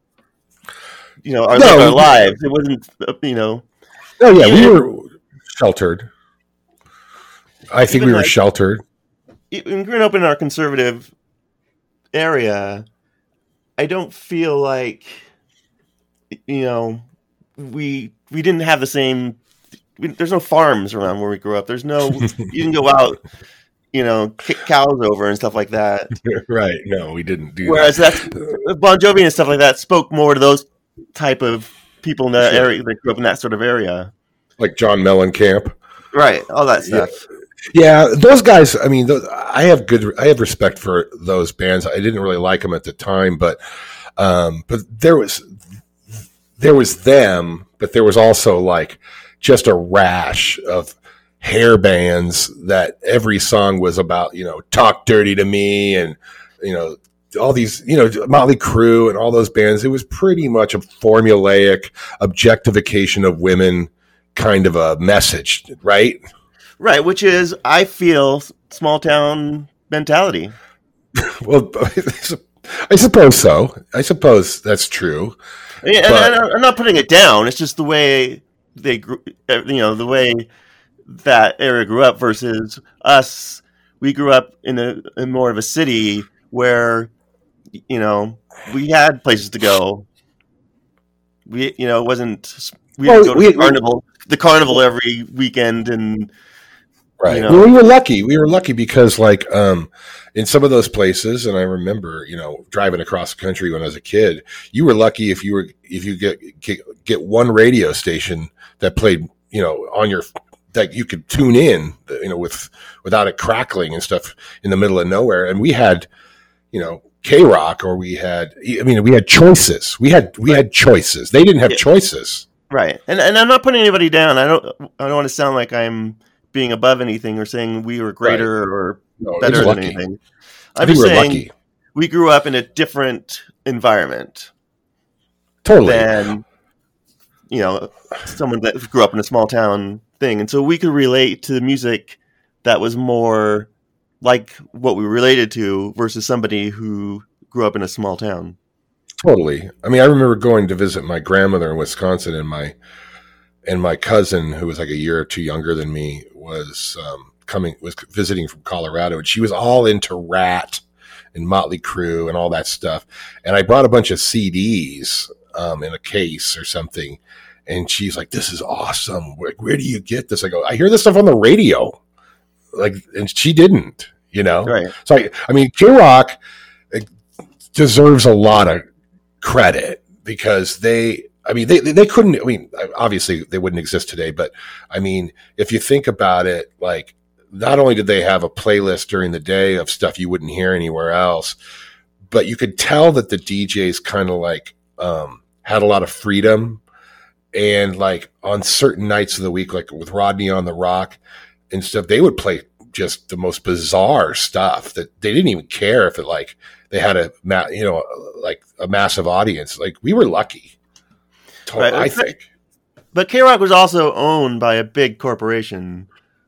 you know, our, no, our lives, it wasn't, you know. Oh yeah, we were sheltered. I think we were like, sheltered. When growing up in our conservative area, I don't feel like, you know, we we didn't have the same. We, there's no farms around where we grew up. There's no. You didn't go out, you know, kick cows over and stuff like that. Right. No, we didn't do Whereas that. Whereas Bon Jovi and stuff like that spoke more to those type of people in that sure. area that grew up in that sort of area. Like John Mellencamp. Right. All that stuff. Yeah. Yeah, those guys. I mean, those, I have good. I have respect for those bands. I didn't really like them at the time, but um, but there was there was them, but there was also like just a rash of hair bands that every song was about. You know, Talk Dirty to Me, and you know all these. You know, Motley Crue and all those bands. It was pretty much a formulaic objectification of women kind of a message, right? Right, which is, I feel, small town mentality. Well, I suppose so. I suppose that's true. Yeah, but... and I'm not putting it down. It's just the way they grew, you know, the way that area grew up versus us. We grew up in a in more of a city where, you know, we had places to go. We, you know, it wasn't. We well, didn't go to we, the carnival, we, the carnival every weekend and. Right. You know. Well, we were lucky. We were lucky because, like, um, in some of those places, and I remember, you know, driving across the country when I was a kid, you were lucky if you were if you get get, get one radio station that played, you know, on your that you could tune in, you know, with without it crackling and stuff in the middle of nowhere. And we had, you know, K-Rock, or we had, I mean, we had choices. We had we had choices. They didn't have yeah. choices. Right. And and I'm not putting anybody down. I don't I don't want to sound like I'm being above anything or saying we were greater right. or no, better than lucky. anything. I'm just saying lucky. We grew up in a different environment. Totally. Than, you know, someone that grew up in a small town thing. And so we could relate to the music that was more like what we related to versus somebody who grew up in a small town. Totally. I mean, I remember going to visit my grandmother in Wisconsin, and my And my cousin, who was like a year or two younger than me, was um, coming, was visiting from Colorado, and she was all into Rat and Motley Crue and all that stuff. And I brought a bunch of C Ds um, in a case or something, And she's like, this is awesome. Where, where do you get this? I go, I hear this stuff on the radio. Like, and she didn't, you know? Right. So, I, I mean, K-Rock deserves a lot of credit because they, I mean, they, they couldn't, I mean, obviously they wouldn't exist today, but I mean, if you think about it, like, not only did they have a playlist during the day of stuff you wouldn't hear anywhere else, but you could tell that the D Js kind of like, um, had a lot of freedom. And like on certain nights of the week, like with Rodney on the Rock and stuff, they would play just the most bizarre stuff that they didn't even care if it like they had a, ma- you know, like a massive audience. Like we were lucky. Right. I think. But K-Rock was also owned by a big corporation.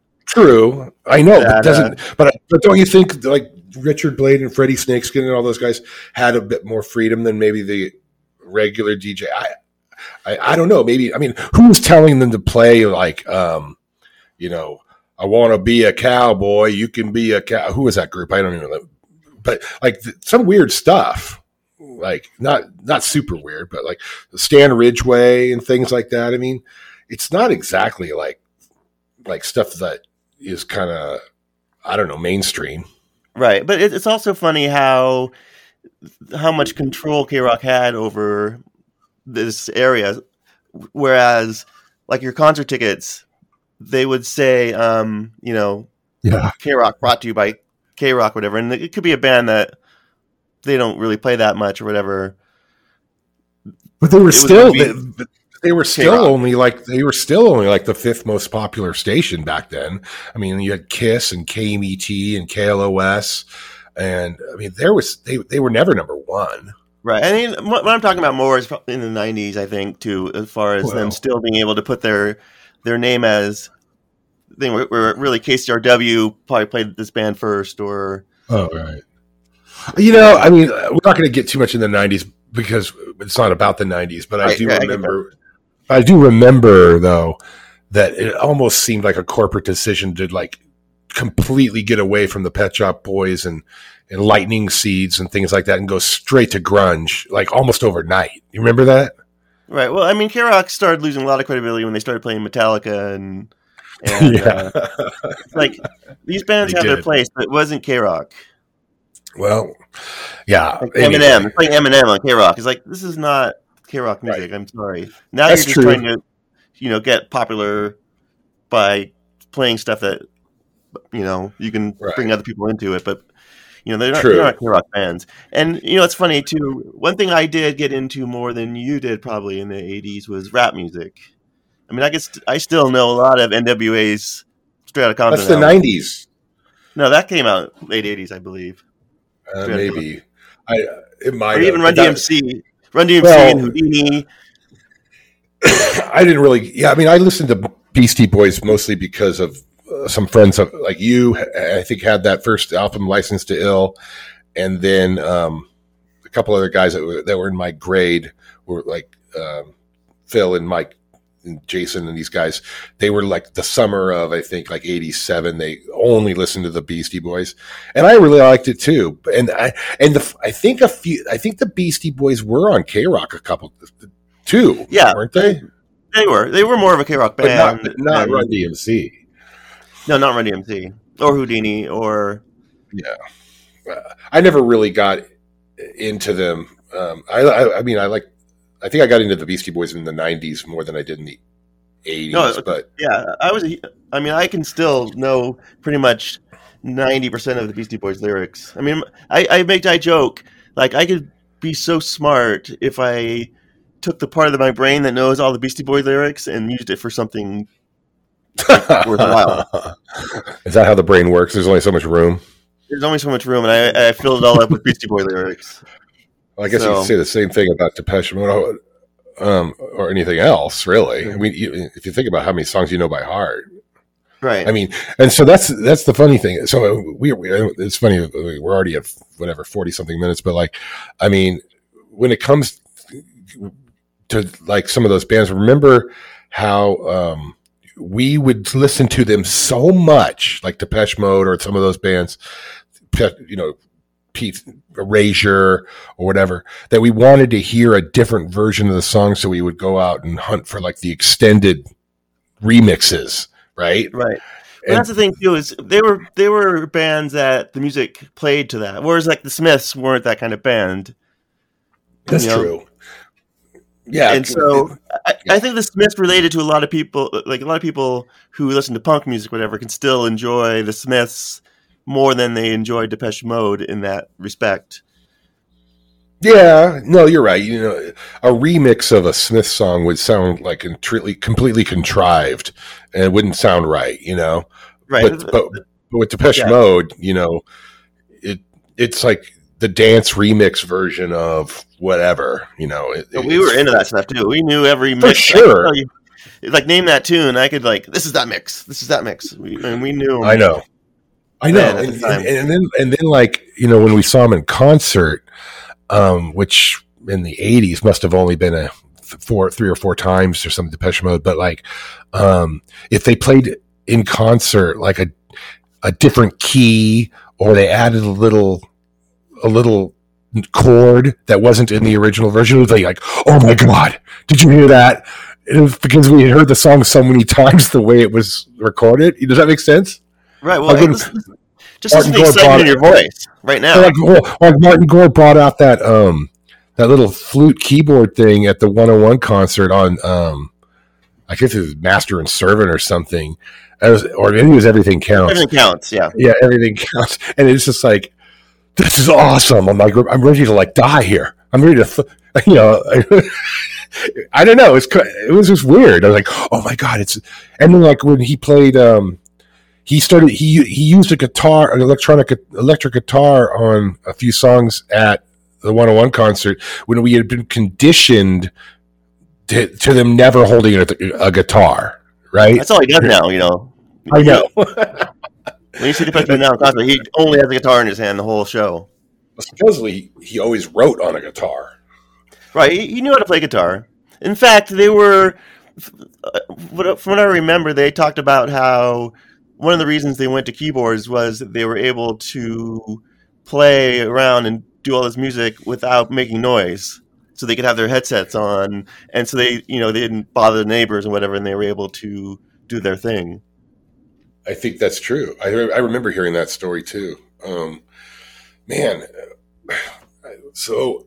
True, I know, that, but doesn't. Uh, but but don't you think like Richard Blade and Freddie Snakeskin and all those guys had a bit more freedom than maybe the regular D J? I I, I don't know. Maybe I mean, who's telling them to play like, um, you know, I want to be a cowboy. You can be a cow. Who is that group? I don't even know. But like th- some weird stuff. Like not not super weird, but like Stan Ridgway and things like that. I mean, it's not exactly like like stuff that is kind of, I don't know, mainstream. Right, but it, it's also funny how how much control K-Rock had over this area, whereas like your concert tickets, they would say, um, you know, yeah, K-Rock brought to you by K-Rock, whatever, and it could be a band that they don't really play that much or whatever. But they were It was still gonna they, be they were still K-Rock. only like they were still only like the fifth most popular station back then. I mean, you had KISS and K M E T and K L O S, and I mean there was they they were never number one. Right. I mean, what what I'm talking about more is in the nineties, I think, too, as far as Well. them still being able to put their their name as thing where, where really K C R W probably played this band first, or Oh, right. You know, I mean, we're not going to get too much in the nineties because it's not about the nineties, but I Right, do right, I get remember, I do remember though, that it almost seemed like a corporate decision to like completely get away from the Pet Shop Boys and, and Lightning Seeds and things like that and go straight to grunge, like almost overnight. You remember that? right. Well, I mean, K-Rock started losing a lot of credibility when they started playing Metallica and, and Yeah. uh, like these bands They have their did. place, but it wasn't K-Rock. Well, yeah. Like anyway. Eminem, it's like Eminem on K-Rock. It's like, this is not K-Rock music. Right. I'm sorry. Now That's you're just true. trying to, you know, get popular by playing stuff that, you know, you can Right. bring other people into it. But, you know, they're not, True. they're not K-Rock fans. And, you know, it's funny, too. One thing I did get into more than you did probably in the eighties was rap music. I mean, I guess I still know a lot of N W A's Straight Outta Compton. That's the albums. nineties. No, that came out late eighties, I believe. Uh, Straight Outta maybe. I, it might Or have, even but Run that- D M C. Run D M C Well- and Houdini. I didn't really, yeah, I mean, I listened to Beastie Boys mostly because of uh, some friends of, like you, I think had that first album, License to Ill, and then um, a couple other guys that were, that were in my grade were like um, Phil and Mike and Jason and these guys. They were like the summer of, I think, like eighty-seven. They only listened to the Beastie Boys, and I really liked it too. And I and the, I think a few, I think the Beastie Boys were on K-Rock a couple too, Yeah. weren't they? They were. They were more of a K-Rock But band. not, but not than- Run D M C. No, not Run D M C. Or Houdini, or... Uh, I never really got into them. Um, I, I, I mean, I like. I think I got into the Beastie Boys in the nineties more than I did in the eighties. No, but Yeah, I was... A, I mean, I can still know pretty much ninety percent of the Beastie Boys lyrics. I mean, I, I make I joke, like, I could be so smart if I took the part of my brain that knows all the Beastie Boys lyrics and used it for something worthwhile. Is that how the brain works? There's only so much room. There's only so much room, and I, I filled it all up with Beastie Boy lyrics. Well, I guess you So- could say the same thing about Depeche Mode um, or anything else, really. I mean, you, if you think about how many songs you know by heart. Right. I mean, and so that's that's the funny thing. So we, we it's funny we're already at whatever forty something minutes, but like, I mean, when it comes to like some of those bands, remember how um, we would listen to them so much, like Depeche Mode or some of those bands, Pe- you know, Pete Erasure or whatever, that we wanted to hear a different version of the song, so we would go out and hunt for like the extended remixes, right? Right. But And- that's the thing too, is they were they were bands that the music played to that, whereas like the Smiths weren't that kind of band. That's you know? true. Yeah, And so I, I think the Smiths related to a lot of people, like a lot of people who listen to punk music, whatever, can still enjoy the Smiths more than they enjoy Depeche Mode in that respect. yeah, no, you're right. You know, a remix of a Smith song would sound like completely, completely contrived, and it wouldn't sound right. You know, Right. but but, but with Depeche Yeah. Mode, you know, it it's like the dance remix version of whatever. You know, it, But we were into that stuff too. We knew every For mix. I could sure. tell you, like name that tune, I could like this is that mix, this is that mix, we, and we knew. 'em. I know. I know. Then at And, the time. and, and then and then like, you know, when we saw him in concert, um, which in the eighties must have only been a four, three or four times or some Depeche Mode, but like, um, if they played in concert like a a different key, or they added a little a little chord that wasn't in the original version, it was like, oh my God, did you hear that? It was because we had heard the song so many times the way it was recorded. Does that make sense? Right. Well, Like when- listen- just listen Martin to the Gore excitement in brought- your voice right now. Like, well, like Martin Gore brought out that um that little flute keyboard thing at the one oh one concert on um I guess it was Master and Servant or something. It was, or maybe it was Everything Counts. Everything counts. Yeah. Yeah, Everything Counts. And it's just like, this is awesome. I'm like, I'm ready to like die here. I'm ready to, you know, I don't know. It's it was just weird. I was like, oh my God, it's, and then like when he played, um, he started, he he used a guitar, an electronic electric guitar on a few songs at the one oh one concert when we had been conditioned to, to them never holding a, a guitar, right? That's all he does now. You know. I know. When you see the picture now, in concert, he only has a guitar in his hand the whole show. Supposedly, he always wrote on a guitar. Right. He, he knew how to play guitar. In fact, they were, uh, what- from what I remember, they talked about how one of the reasons they went to keyboards was that they were able to play around and do all this music without making noise. So they could have their headsets on, and so they, you know, they didn't bother the neighbors and whatever, and they were able to do their thing. I think that's true. I I remember hearing that story too. Um, man, uh, so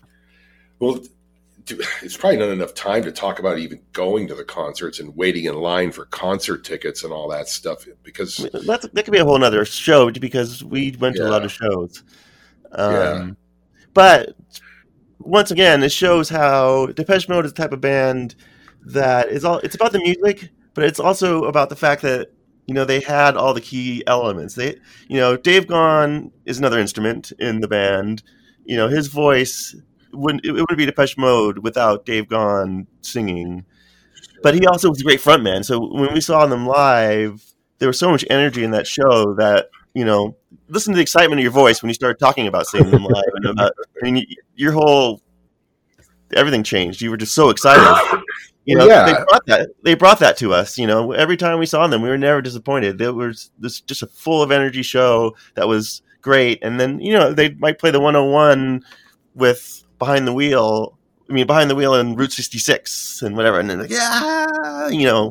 well, do- it's probably not enough time to talk about even going to the concerts and waiting in line for concert tickets and all that stuff because That's, that could be a whole other show because we went to a lot Yeah. of shows. Um, Yeah. But once again, it shows how Depeche Mode is the type of band that is all. It's about the music, but it's also about the fact that you know they had all the key elements. They, you know, Dave Gahan is another instrument in the band. You know, his voice wouldn't it wouldn't be Depeche Mode without Dave Gahan singing. But he also was a great frontman. So when we saw them live, there was so much energy in that show that, you know, listen to the excitement of your voice when you started talking about seeing them live. And about, I mean, y- your whole, everything changed. You were just so excited. You know, Yeah. they brought that, they brought that to us, you know, every time we saw them, we were never disappointed. There was this just a full of energy show that was great. And then, you know, they might play the one oh one with Behind the Wheel. I mean, Behind the Wheel and Route sixty-six and whatever. And then, like, yeah, you know,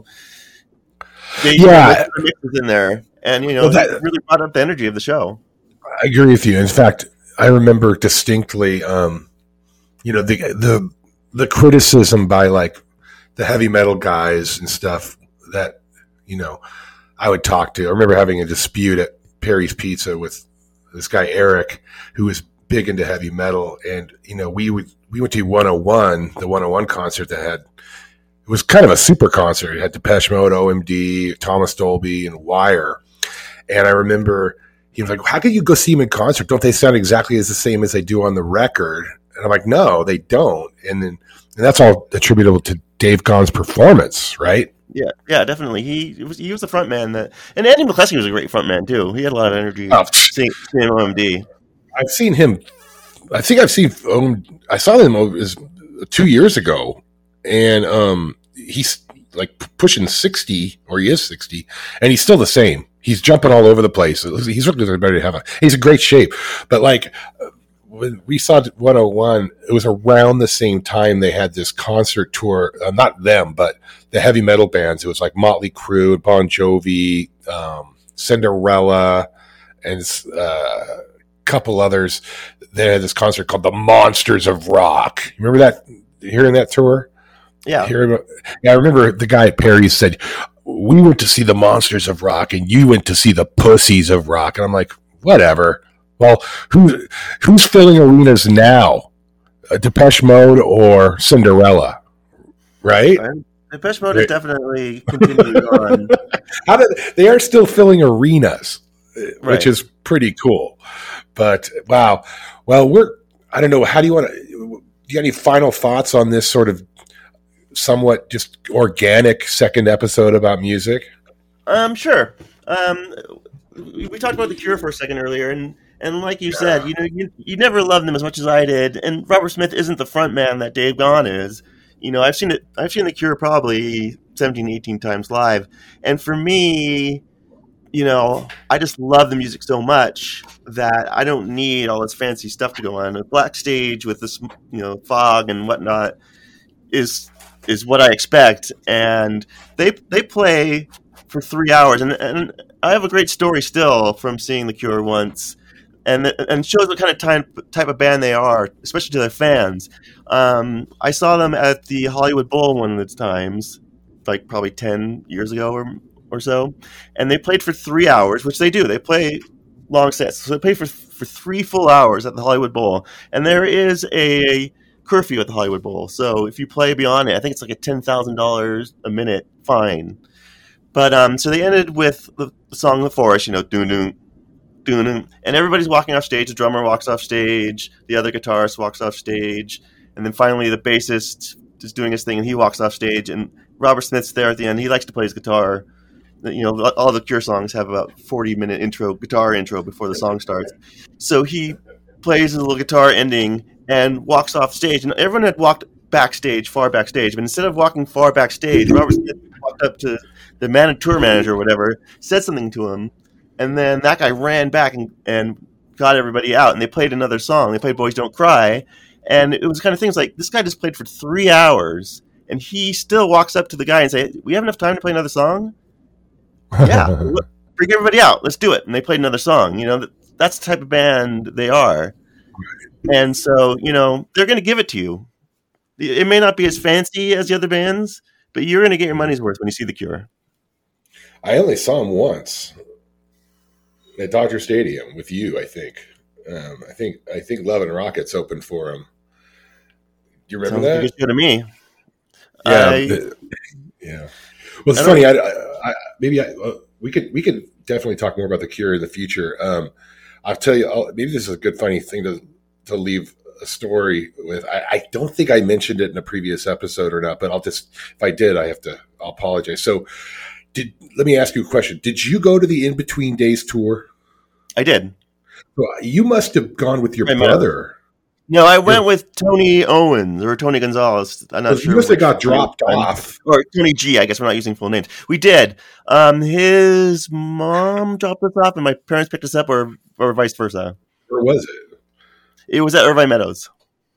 they, Yeah. they mixes in there. And, you know, Well, that- it really brought up the energy of the show. I agree with you. In fact, I remember distinctly, um, you know, the the the criticism by like the heavy metal guys and stuff that you know I would talk to. I remember having a dispute at Perry's Pizza with this guy Eric, who was big into heavy metal, and you know we would we went to one oh one, the one oh one concert that had. It was kind of a super concert. It had Depeche Mode, O M D, Thomas Dolby, and Wire. And I remember he was like, how can you go see them in concert? Don't they sound exactly as the same as they do on the record? And I'm like, no, they don't. And then and that's all attributable to Dave Gahan's performance, right? Yeah, yeah, definitely. He it was he was the front man that, and Andy McCluskey was a great front man too. He had a lot of energy. Oh, Seeing, seeing O M D. I've seen him. I think I've seen. Um, I saw him over, is two years ago, and um, he's like pushing sixty, or he is sixty, and he's still the same. He's jumping all over the place. He's really ready to have a. He's in great shape, but like when we saw one oh one, it was around the same time they had this concert tour. Uh, not them, but the heavy metal bands. It was like Motley Crue, Bon Jovi, um, Cinderella, and uh, a couple others. They had this concert called the Monsters of Rock. Remember that? Hearing that tour? Yeah. Hearing, yeah, I remember the guy at Perry's said, we went to see the Monsters of Rock and you went to see the Pussies of Rock. And I'm like, whatever. Well, who, who's filling arenas now? Uh, Depeche Mode or Cinderella? Right? Depeche Mode is definitely continuing on. How did, they are still filling arenas, Right. which is pretty cool. But, wow. Well, we're, I don't know. How do you want to, do you have any final thoughts on this sort of somewhat just organic second episode about music? Um, sure. Um, we, we talked about The Cure for a second earlier, and, and like you said, you know, you, you never loved them as much as I did, and Robert Smith isn't the front man that Dave Gahan is. You know, I've seen it. I've seen The Cure probably seventeen, eighteen times live, and for me, you know, I just love the music so much that I don't need all this fancy stuff to go on. A black stage with this, you know, fog and whatnot is is what I expect, and they they play for three hours, and and I have a great story still from seeing The Cure once, and and shows what kind of time, type of band they are, especially to their fans. Um, I saw them at the Hollywood Bowl one of its times, like probably ten years ago or or so, and they played for three hours, which they do. They play long sets, so they play for for three full hours at the Hollywood Bowl, and there is a curfew at the Hollywood Bowl, so if you play beyond it, I think it's like a ten thousand dollars a minute fine. But um, so they ended with the song "The Forest," you know, doon doon doon doon, and everybody's walking off stage. The drummer walks off stage, the other guitarist walks off stage, and then finally the bassist is doing his thing, and he walks off stage. And Robert Smith's there at the end. He likes to play his guitar. You know, all the Cure songs have about forty minute intro, guitar intro before the song starts. So he plays his little guitar ending and walks off stage, and everyone had walked backstage, far backstage, but instead of walking far backstage, Robert Smith walked up to the man, tour manager or whatever, said something to him, and then that guy ran back and, and got everybody out, and they played another song. They played Boys Don't Cry, and it was kind of things like, this guy just played for three hours, and he still walks up to the guy and say, we have enough time to play another song? Yeah, bring everybody out, let's do it. And they played another song. You know, that's the type of band they are. And so, you know, they're going to give it to you. It may not be as fancy as the other bands, but you're going to get your money's worth when you see The Cure. I only saw them once at Dodger Stadium with you, I think. Um, I think I think Love and Rockets opened for them. Do you remember Sounds that? good to me. Yeah, I, the, yeah. Well, it's I funny. I, I, I, maybe I, uh, we could we could definitely talk more about The Cure in the future. Um, I'll tell you. I'll, maybe this is a good funny thing to to leave a story with. I, I don't think I mentioned it in a previous episode or not, but I'll just, if I did, I have to, I'll apologize. So did, let me ask you a question. Did you go to the In Between Days tour? I did. Well, you must have gone with your My brother. No, I went with Tony Owens or Tony Gonzalez. I'm not Well, sure. you must have which got dropped one. off. Or Tony G, I guess we're not using full names. We did. Um, his mom dropped us off and my parents picked us up, or or vice versa. Or was it? It was at Irvine Meadows.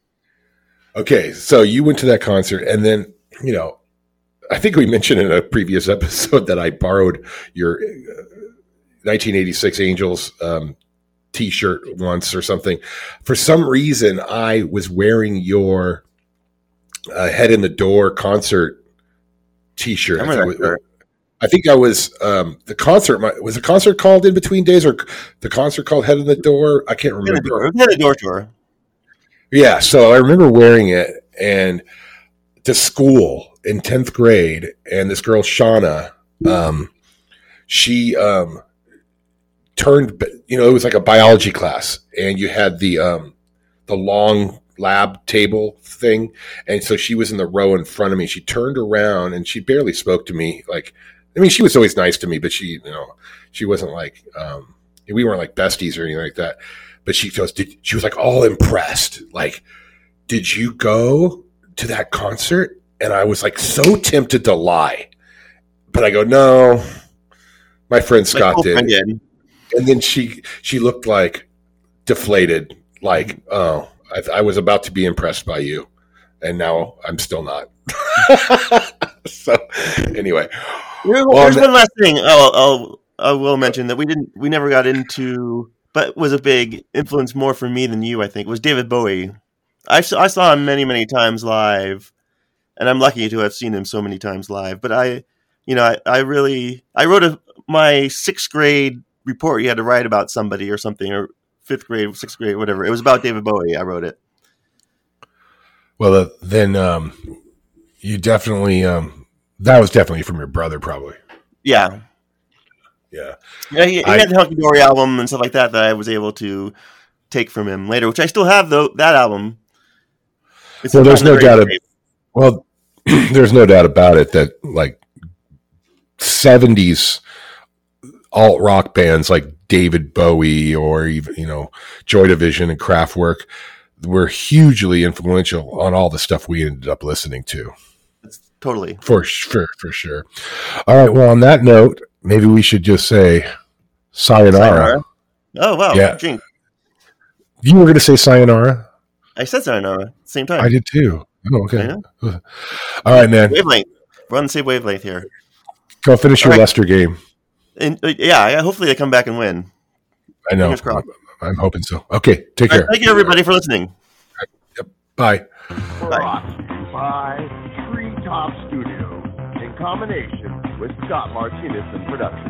Okay, so you went to that concert, and then, you know, I think we mentioned in a previous episode that I borrowed your uh, nineteen eighty-six Angels um, T-shirt once or something. For some reason, I was wearing your uh, Head in the Door concert T-shirt. I I remember think, that shirt. I think I was um, the concert. Was the concert called In Between Days, or the concert called Head in the Door? I can't Head in the remember. Door. It was Head in the Door tour. Yeah, so I remember wearing it and to school in tenth grade, and this girl Shauna, um, she um, turned. You know, it was like a biology class, and you had the um, the long lab table thing, and so she was in the row in front of me. She turned around and she barely spoke to me. Like, I mean, she was always nice to me, but she, you know, she wasn't like um, we weren't like besties or anything like that. But she goes, did, she was like all impressed. Like, did you go to that concert? And I was like so tempted to lie, but I go, no, My friend Scott My did. friend did. And then she she looked like deflated, like, oh, I, I was about to be impressed by you, and now I'm still not. So, anyway. There's well, one last thing I'll, I'll, I will mention that we didn't, we never got into, but was a big influence more for me than you, I think, was David Bowie. I saw, I saw him many, many times live, and I'm lucky to have seen him so many times live. But I, you know, I, I really, I wrote a, my sixth grade report you had to write about somebody or something, or fifth grade, sixth grade, whatever. It was about David Bowie. I wrote it. Well, uh, then um, you definitely, um, that was definitely from your brother, probably. Yeah. Yeah. Yeah, he, he I, had the Hunky Dory album and stuff like that that I was able to take from him later, which I still have, though, that album. It's well, there's no very doubt. Of, great. well, there's no doubt about it that, like, seventies alt rock bands like David Bowie or even, you know, Joy Division and Kraftwerk were hugely influential on all the stuff we ended up listening to. Totally. For sure, for sure. All right. Well, on that note, maybe we should just say sayonara. Sayonara. Oh, wow. Yeah. Drink. You were going to say sayonara? I said sayonara. Same time. I did too. Oh, okay. I know. All right, man. Wavelength. We're on the same wavelength here. Go finish your All right. Leicester game. And, uh, yeah, hopefully they come back and win. I know. Fingers crossed. I'm hoping so. Okay. Take All care. right, thank you, everybody, for listening. Yep. Bye. Brought to you by Treetop Studio in combination with Scott Martinez and production.